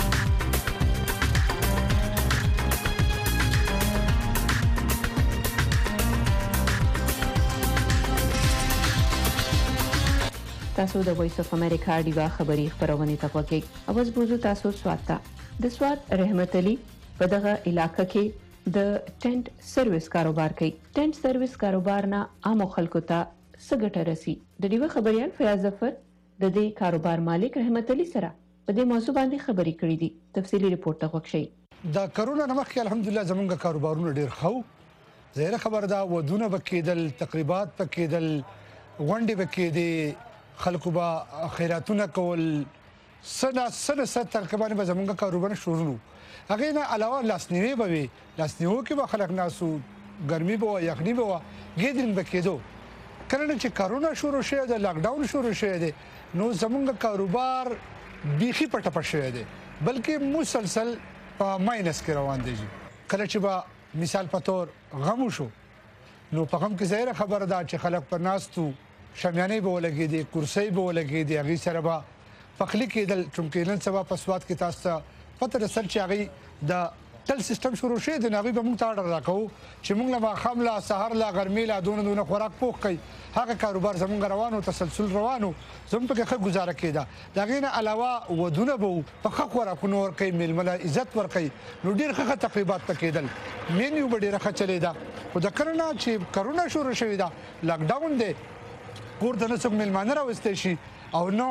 تاسو د وایس اف امریکا ډیوا خبری خبرونه تاسو اوس بوزو تاسو سواته د سوات رحمت علي په دغه علاقې کې د ټینټ سرویس کاروبار کوي ټینټ سرویس کاروبار نه عام خلکو ته سګټه رسی د ډیوه خبريال فیاض ظفر د دې کاروبار مالک رحمت علي سره په دې موضوع باندې خبرې کړې دي تفصيلي ریپورت ته وښیي دا کرونا نمخ الحمدلله زمونږ کاروبارونه ډیر خو زیره خبر دا ودونه بکیدل تقریبات بکیدل غونډې بکیدې خلکو با خیراتونه کول سنا سنا ست ترکبانه به زمونږ کاروبار شروع هغه نه علاوه لاسنیوي به وي لاسنیوي کې به خلک ناسو ګرمي به یخني به ګیدرینګ به کېدو کله چې کرونا شروع شوه د لاک ډاون شروع شوه دي نو زمونږ کاروبار بيخي پټ پټ شوه دي بلکې مسلسل په ماینس کې روان دي کله چې به مثال په تور غم شو نو په غم کې ظاهر خبر ده چې خلک پر ناستو شمیانه به ولګي دي کرسي به ولګي دي هغه سره به فخلی کېدل چونکې نن سبا په سواد کې تاسو پته رسل چې هغه د تل سیستم شروع شوی د ناغي به موږ ته اړه راکو چې موږ لا خاملا سحر لا ګرمي لا دونه دونه خوراک پوخ کوي هغه کاروبار زموږ روانو تسلسل روانو زموږ په ښه گزاره کېده دا غینه علاوه ودونه به په ښه خوراکونو ور کوي ململه عزت ور کوي نو ډیر ښه تقریبات تکیدل مینیو به ډیر ښه چلیدا خو د کرونا چې کرونا شروع شوی دا لاک ډاون دی کور ته نسوک ملمانه راوستي شي او نو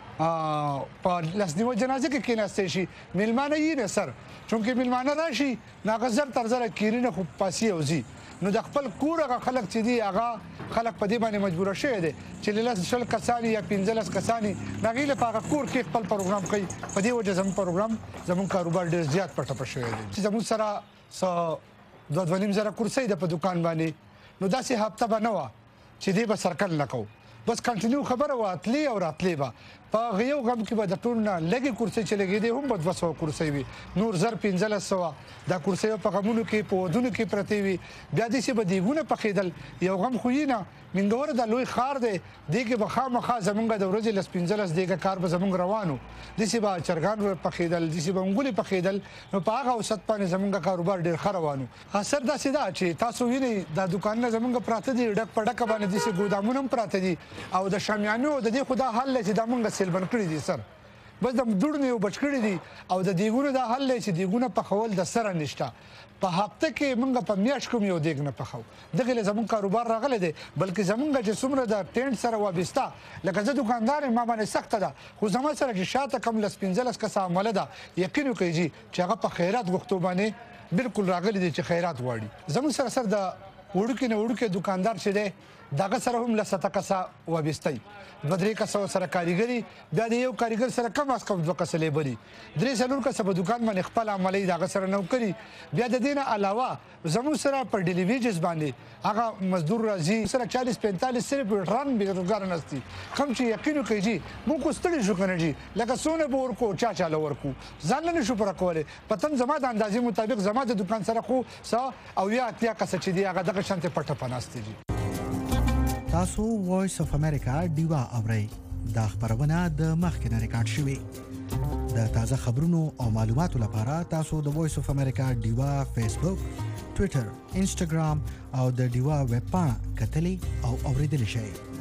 په لاسنیو جنازه کې کېناستې شي ملمانه یې نه سر چونکه ملمانه راشي ناغزر تر زره کیرینه خو پاسي اوزي نو د خپل کور هغه خلک چې دی هغه خلک په دې باندې مجبور شوی دي چې لاس شل کسانی یا پنځلس کسانی ناغیله په کور کې خپل پروګرام کوي په دې وجه زموږ پروګرام زموږ کاروبار ډیر زیات پټ پټ شوی دی چې زموږ سره س دوه ونیم زره کرسي د په دکان باندې نو داسې هفته بنوا چې دې به سرکل نکو بس کنټینیو خبره واتلی او راتلی با په غيو غم کې به د ټول نه لګي کرسي چلےږي دي هم په دوه سوه کرسي وي نور زر پنځله سوه دا کرسي په غمونو کې په ودونو کې پرتی وي بیا دې چې به دیګونه پخېدل یو غم خو نه منګور د لوی خار دی دغه به خامخا زمونږ د ورځې لس پنځلس دغه کار به زمونږ روانو د سی با چرګان پخېدل د سی به انګولي پخېدل نو په هغه اوسط باندې زمونږ کاروبار ډیر خروانو اثر دا سیدا چې تاسو ویني د دکانونه زمونږ پراته دي ډک پډک باندې د سی ګودامونه پراته دي او د شامیانو د دې خدا حل چې د مونږ سیلبن کړی دي سر بس د دوړنه یو بچ کړی دي او د دیګونو د حل چې دیګونه په خول د سره نشته په هفته کې مونږ په میاش کوم یو دیګ نه پخو دغه زمون کاروبار راغله دي بلکې زمونږ چې څومره د ټینټ سره وابسته لکه زه دکاندار ما باندې سخت ده خو زما سره چې شاته کم لس پنځلس کس عمل ده یقین کوي چې هغه په خیرات غوښتو باندې بالکل راغلي دي چې خیرات واړي زمون سره سره د وړو کې نه وړو کې دکاندار شه دي دغه سره هم لسته کسه وابستای دوه درې کسه سره کاریګری بیا د یو کاریګر سره کم از کم دوه کسه لیبري درې څلور کسه په دکان باندې خپل عملي دغه سره نوکری بیا د دې نه علاوه زموږ سره پر ډیلیویجز باندې هغه مزدور راځي سره چالیس پینتالیس صرف رن بیروزګار نستی کم چې یقین کوي جی مونږ کو ستړي شو کنه جی لکه سونه به ورکو چا چاله ورکو ځان نه شو پر کوله پتن زما د اندازې مطابق زما د دکان سره خو سا او یا اتیا کسه چې دی هغه دغه شانته پټه پناستي جی تاسو وایس اف امریکا ډیوا اورئ دا خبرونه د مخکنه ریکارډ شوې د تازه خبرونو او معلوماتو لپاره تاسو د وایس اف امریکا ډیوا فیسبوک ټوئیټر انسټاګرام او د ډیوا ویب پاڼه کتلی او اوریدلی شئ